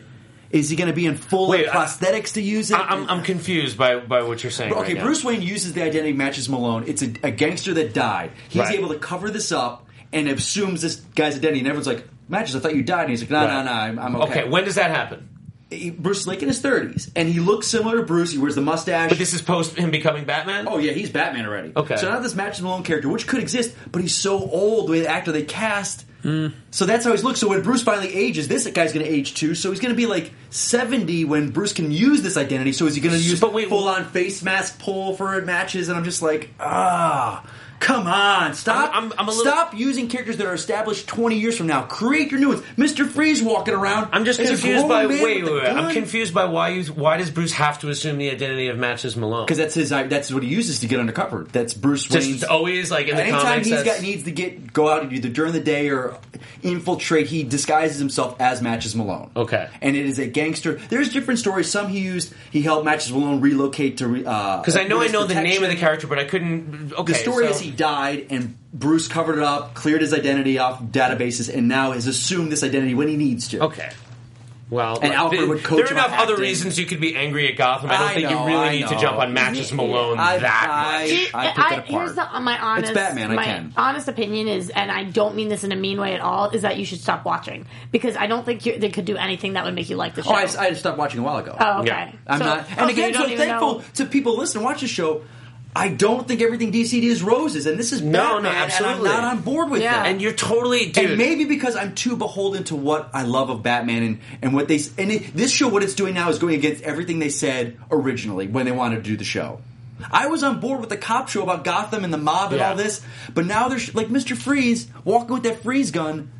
Is he going to be in full
Wait,
like, prosthetics to use it?
I, I'm, I'm confused by, by what you're saying.
Okay,
right
Bruce Wayne uses the identity of Matches Malone. It's a, a gangster that died. He's
Right.
able to cover this up and assumes this guy's identity, and everyone's like, Matches, I thought you died. And he's like, no, no, no, I'm, I'm
now.
okay.
Okay, when does that happen?
He- Bruce is like in his thirties, and he looks similar to Bruce. He wears the mustache.
But this is post him becoming Batman?
Oh yeah, he's Batman already.
Okay.
So now this Matches Malone character, which could exist, but he's so old, the way the actor they cast.
Mm.
So that's how he's looks. So when Bruce finally ages, this guy's going to age too. So he's going to be like seventy when Bruce can use this identity. So is he going to use
But wait,
full on face mask pull for matches? And I'm just like, ah. Come on, stop!
I'm- I'm- I'm a little-
stop using characters that are established twenty years from now. Create your new ones. Mister Freeze walking around.
I'm just
as a
confused
grown
by
man
wait,
with
wait,
a
wait. I'm
gun.
confused by why you why does Bruce have to assume the identity of Matches Malone?
Because that's his. That's what he uses to get undercover. That's Bruce Wayne's.
just always like in the
Anytime
comics.
he's
that's-
got needs to get go out either during the day or infiltrate, he disguises himself as Matches Malone.
Okay.
and it is a gangster. There's different stories. Some he used. He helped Matches Malone relocate to because
Because I know I know the name of the character, but I couldn't. Okay,
The story
so-
is he died, and Bruce covered it up, cleared his identity off databases, and now has assumed this identity when he needs to.
Okay. Well,
And
look,
Alfred
th-
would coach
there are
him
enough
on
other
acting.
reasons you could be angry at Gotham. I don't
I
think
know,
you really
I
need to
know.
jump on Matches Malone
I-
that
I-
much.
I pick
I,
it apart.
here's the, my honest,
Batman, I
my
can.
honest opinion is, and I don't mean this in a mean way at all, is that you should stop watching because I don't think you they could do anything that would make you like the show.
Oh, I, I stopped watching a while ago.
Oh, okay.
Yeah.
I'm
So-
not.
oh,
And
so
again,
you
so
don't even
thankful
know-
to people listening, watch the show. I don't think everything D C is roses, and this is
No, no,
Batman,
absolutely.
and I'm not on board with
Yeah.
that.
And you're totally, dude.
And maybe because I'm too beholden to what I love of Batman and, and what they and it, this show, what it's doing now is going against everything they said originally when they wanted to do the show. I was on board with the cop show about Gotham and the mob and
Yeah.
all this, but now there's like Mister Freeze walking with that freeze gun.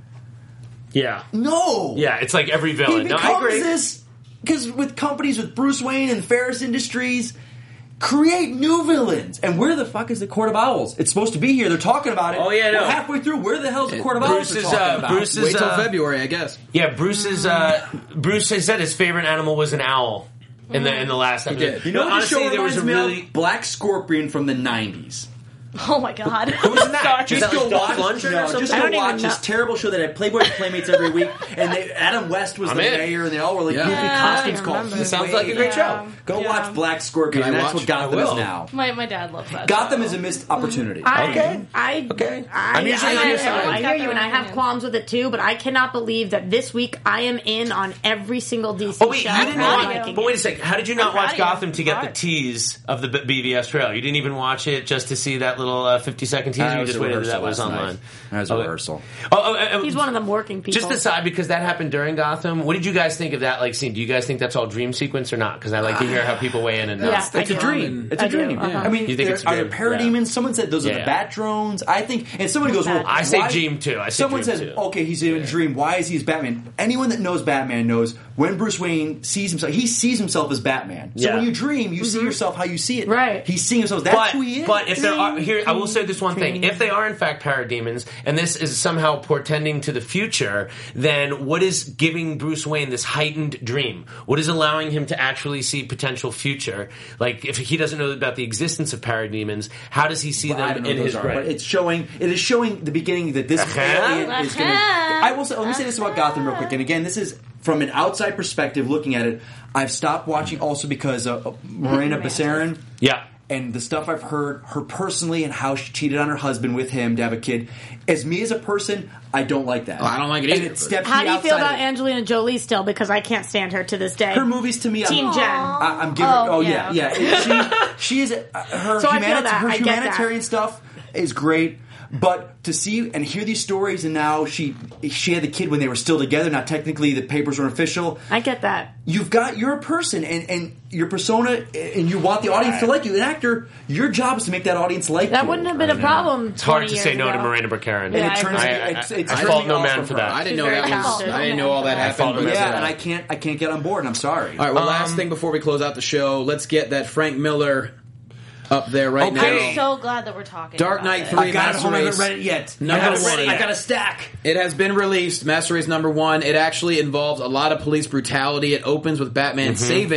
yeah,
No,
yeah, it's like every
he
villain. No, I
becomes
agree.
this because with companies with Bruce Wayne and Ferris Industries. Create new villains. And where the fuck is the Court of Owls? It's supposed to be here. They're talking about it.
Oh, yeah, no.
We're halfway through. Where the hell's the
It-
Court of Owls
Bruce
they're
is,
talking
uh,
about?
Bruce is-
Wait till
uh,
February, I guess.
Yeah, Bruce's. Uh, Bruce has said his favorite animal was an owl in the in the last episode.
did.
You know what
honestly,
the show
there was
reminds
a
me
really.
of? Black Scorpion from the nineties.
Oh my god.
Who's in that?
Sorry.
Just
Just
like
go
Dolph
watch,
Lundgren or
no,
something?
just
I
go
don't even
watch this
know.
terrible show that had Playboy Playmates every week, and they, Adam West was
I'm
the
in.
mayor, and they all were like
Yeah.
goofy
Yeah,
I
costumes
don't
called.
remember.
This sounds like a great
Yeah.
show.
Go
Yeah.
watch Black Scorpion,
Can I
and that's
watch?
what Gotham
I
is
will.
now.
My my dad loves that.
Gotham
show.
is a missed opportunity.
I,
Okay.
I,
Okay.
I,
I'm usually
I,
on your
I,
side.
I hear you, and I have
Opinions.
qualms with it too. But I cannot believe that this week I am in on every single D C
Oh wait,
show.
you didn't
I'm
watch.
liking
But
it.
wait a second. How did you not
proud
watch
of you.
Gotham to get the
Hard.
tease of the B- B V S trailer? You didn't even watch it just to see that little uh, fifty second teaser.
That
You
was
just
a
waited until
rehearsal
that was
last
online.
night. That was a
Okay.
rehearsal.
Oh, oh, uh,
He's one of them working people.
Just aside, because that happened during Gotham. What did you guys think of that like scene? Do you guys think that's all dream sequence or not? Because I like to hear how people weigh in and
Yeah,
not.
I
It's a
do.
dream. It's a
I do,
dream.
uh-huh.
I mean,
You think
there-
it's
are there
dream?
parademons?
Yeah.
Someone said those are
Yeah.
the bat drones. I think, and someone goes, "Well,
I say
why-"
dream too. I say
Someone
dream
says,
too.
"Okay, he's in a dream. Why is he as Batman?" Anyone that knows Batman knows when Bruce Wayne sees himself, he sees himself as Batman. So
Yeah.
when you dream, you see yourself how you see it.
Right.
He's seeing himself. That's
But,
who he is.
but if there are here, I will say this one thing: if they are in fact parademons, and this is somehow portending to the future, then what is giving Bruce Wayne this heightened dream? What is allowing him to actually see potential future? Like if he doesn't know about the existence of parademons, how does he see
Well, I
them
don't know
in
those
his
are,
brain?
but it's showing. It is showing the beginning that this
Uh-huh.
alien is going to.
Uh-huh.
I will say. Let me say this about Gotham real quick. And again, this is from an outside perspective looking at it. I've stopped watching also because uh, uh, Morena Baccarin.
yeah.
And the stuff I've heard her personally and how she cheated on her husband with him to have a kid. As me as a person, I don't like that.
Oh, I don't like it
And
either,
it
but-
steps
How
me
do you feel
outside
about
of it.
Angelina Jolie still? Because I can't stand her to this day.
Her movies to me,
Team
I'm,
Jen.
I, I'm giving.
Oh,
Oh, yeah,
yeah.
yeah. She, she is uh, her,
So I feel
humanit-
that.
her
I get that.
humanitarian stuff is great. But to see and hear these stories, and now she she had the kid when they were still together. Now technically the papers weren't official.
I get that.
You've got you're a person, and, and your persona, and you want the audience to like you. An actor, your job is to make that audience like
That
you.
wouldn't have been a problem.
It's hard to
twenty
say
years
no to
ago.
Miranda Baccarin.
And
Yeah,
it turns
I-
into
I-
it's,
I-
it's
I
turning
fault no
off
man
of
for
her.
that.
I didn't
She's
know
very
that was.
talented.
I didn't know all that
I fault
happened.
him
But,
as
Yeah,
well.
and I can't I can't get on board, and I'm sorry.
all right. Well,
Um,
last thing before we close out the show, let's get that Frank Miller up there right
Okay.
I'm
now.
so glad that we're talking.
Dark
about
Knight
it.
three.
I got it
Master
home. I haven't
Race.
read it yet.
Number
I got it
one.
ready. I got a stack.
It has been released. Master Race number one. It actually involves a lot of police brutality. It opens with Batman saving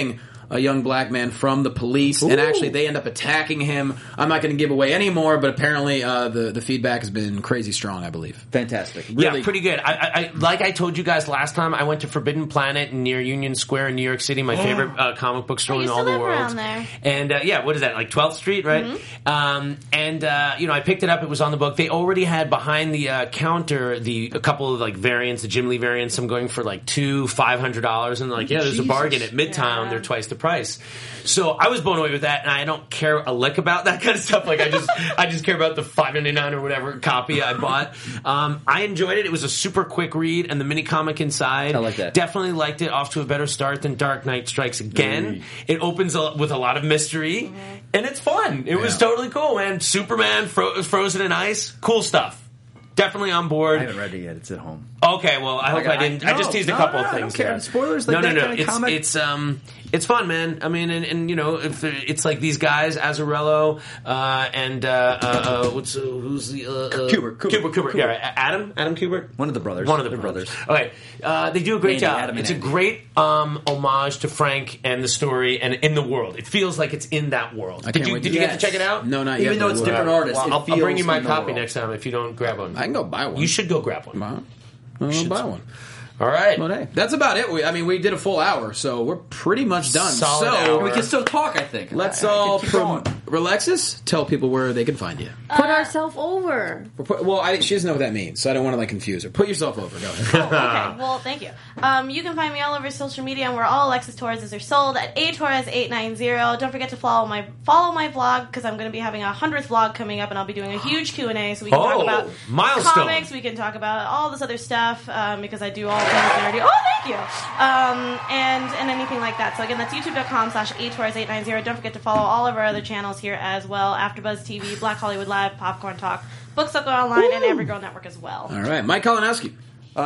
a young black man from the police, and actually they end up attacking him. I'm not going to give away any more, but apparently uh, the the feedback has been crazy strong. I believe.
Fantastic.
Really,
yeah, pretty good. I, I, I like I told you guys last time. I went to Forbidden Planet near Union Square in New York City, my favorite uh, comic book store
I
in
used
all
to
the
live
world.
around there.
And uh, yeah, what is that? Like twelfth Street, right?
Mm-hmm.
Um, and uh, you know, I picked it up. It was on the book. They already had behind the uh, counter the a couple of like variants, the Jim Lee variants. I'm going for like two five hundred dollars, and like yeah, there's a bargain at Midtown.
Yeah.
They're twice the price. So I was blown away with that, and I don't care a lick about that kind of stuff. Like I just, I just care about the five ninety-nine or whatever copy I bought. Um, I enjoyed it. It was a super quick read, and the mini comic inside.
I like that.
Definitely liked it. Off to a better start than Dark Knight Strikes Again. Mm. It opens a, with a lot of mystery, mm-hmm. and it's fun. It yeah. was totally cool, man. Superman fro- frozen in ice, cool stuff. Definitely on board.
I haven't read it yet. It's at home.
Okay, well, I hope
I,
I didn't.
I, no,
I just teased
no,
a couple
no,
of
I
things.
don't care.
There.
Spoilers, like
no, no,
that
no.
kind of
It's
comic?
it's um it's fun, man. I mean, and, and you know, if it's like these guys, Azzarello, uh, and uh, uh, uh, what's uh, who's the uh, uh,
Kubert, Kubert,
Kubert, Kubert,
Kubert.
yeah, Adam, Adam Kubert,
One of the brothers.
one of the
They're
brothers.
brothers.
Okay, uh, they do a great
Andy,
job.
Adam and
It's a
Andy.
great um, homage to Frank and the story, and in the world. It feels like it's in that world.
I
Did
can't
you
wait
did
to-
you get to
Yes.
check it out?
No, not
Even
yet.
though
but
it's
we'll-
different artists,
Well,
it
I'll, I'll
feels
bring you my
in the
copy
world.
next time if you don't grab one.
I can go buy one.
You should go grab one.
Wow. I'm gonna buy one.
All right.
But hey, that's about it. We, I mean, we did a full hour, so we're pretty much done.
Solid
so
hour.
We can still talk, I think.
let's
I- I
all
can keep
prom-
going.
Alexis, tell people where they can find you.
Put ourselves over.
Or put- Well, I, she doesn't know what that means, so I don't want to like confuse her. Put yourself over. Go ahead.
Oh, okay. Well, thank you. Um, you can find me all over social media, and we're all Alexis Torres are sold at a torres eight nine zero. Don't forget to follow my follow my vlog because I'm going to be having a hundredth vlog coming up, and I'll be doing a huge Q and A, so we can
Oh,
talk about
milestone.
comics, we can talk about all this other stuff um, because I do all things nerdy. Oh, thank you. Um, and and anything like that. So again, that's youtube dot com slash a torres eight nine zero. Don't forget to follow all of our other channels here as well: AfterBuzz T V, Black Hollywood Live, Popcorn Talk, Books Up Online, and Every Girl Network as well.
All right, Mike Kalinowski.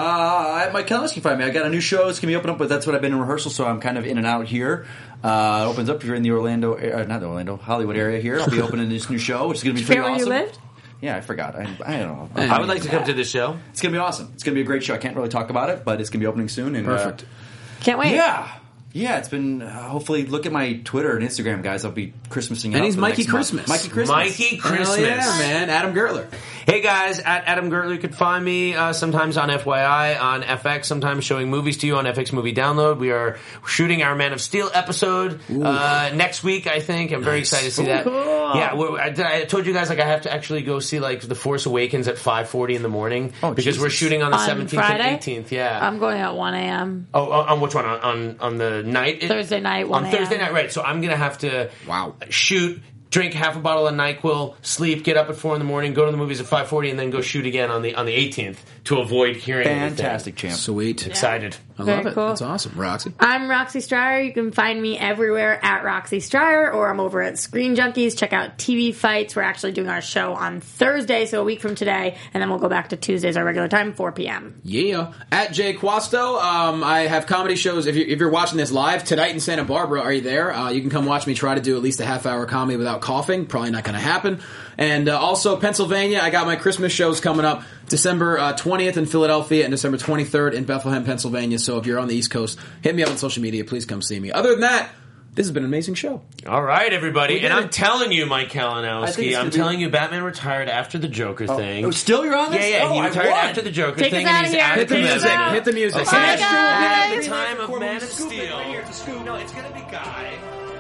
Uh, at Mike Kellis can find me. I got a new show. It's going to be open up, but that's what I've been in rehearsal, so I'm kind of in and out here. Uh, it opens up if you're in the Orlando, uh, not the Orlando, Hollywood area here. I'll be opening this new show, which is going to be pretty
Forget where
awesome.
you lived?
Yeah, I forgot. I, I don't know.
I would like to come to this show.
It's going to be awesome. It's going to be a great show. I can't really talk about it, but it's going to be opening soon. And,
Perfect.
Uh,
Can't wait.
yeah. Yeah, it's been, uh, hopefully, look at my Twitter and Instagram, guys. I'll be Christmasing
And
out
he's
for the
Mikey
next month.
Christmas.
Mikey Christmas.
Mikey Christmas.
Hell yeah, man. Adam Gertler.
Hey guys, at Adam Gertler, you can find me uh, sometimes on F Y I, on F X, sometimes showing movies to you on F X Movie Download. We are shooting our Man of Steel episode uh, next week, I think. I'm very excited to see that. Yeah, we're, I, I told you guys like I have to actually go see like The Force Awakens at five forty in the morning
Oh,
because
Jesus.
we're shooting on the
On
seventeenth
Friday?
and eighteenth. Yeah.
I'm going at one a.m.
oh, on, on which one? On on, on the night?
Thursday night,
On
one a.m.
Thursday night, right. So I'm going to have to
Wow.
shoot, drink half a bottle of NyQuil, sleep, get up at four in the morning, go to the movies at five forty, and then go shoot again on the on the eighteenth to avoid hearing
Fantastic,
anything.
champ.
Sweet.
Excited.
I
Very
love it.
cool.
That's awesome. Roxy.
I'm Roxy Stryer. You can find me everywhere at Roxy Stryer, or I'm over at Screen Junkies. Check out T V Fights. We're actually doing our show on Thursday, so a week from today, and then we'll go back to Tuesdays, our regular time, four p.m.
Yeah. At Jay Quasto, um, I have comedy shows. If, you, if you're watching this live tonight in Santa Barbara, are you there? Uh, you can come watch me try to do at least a half hour comedy without coughing. Probably not going to happen. And uh, also Pennsylvania, I got my Christmas shows coming up December uh, twentieth in Philadelphia and December twenty-third in Bethlehem, Pennsylvania. So if you're on the East Coast, hit me up on social media. Please come see me. Other than that, this has been an amazing show.
All right, everybody.
We did
And I'm
it.
telling you, Mike
I think
Kalinowski,
it's
I'm
gonna be-
telling you, Batman retired after the Joker thing.
Oh, still you're on this?
Yeah, yeah,
Oh,
he
I
retired
won.
after the Joker
Take
thing,
us
and
out
he's
of here.
out
Hit
of
the music.
commitment.
Hit the music.
Okay.
Bye,
And at
guys.
the time of
Corman
Man of
with Scoop,
Steel.
right here at the Scoop.
No, it's going to be Guy.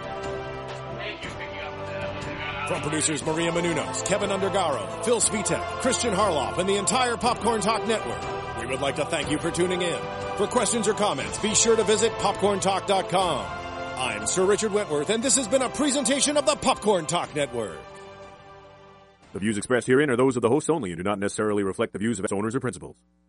Thank you for picking up on that.
From producers Maria Menounos, Kevin Undergaro, Phil Svitek, Christian Harloff, and the entire Popcorn Talk Network, we would like to thank you for tuning in. For questions or comments, be sure to visit popcorn talk dot com. I'm Sir Richard Wentworth, and this has been a presentation of the Popcorn Talk Network. The views expressed herein are those of the hosts only and do not necessarily reflect the views of its owners or principals.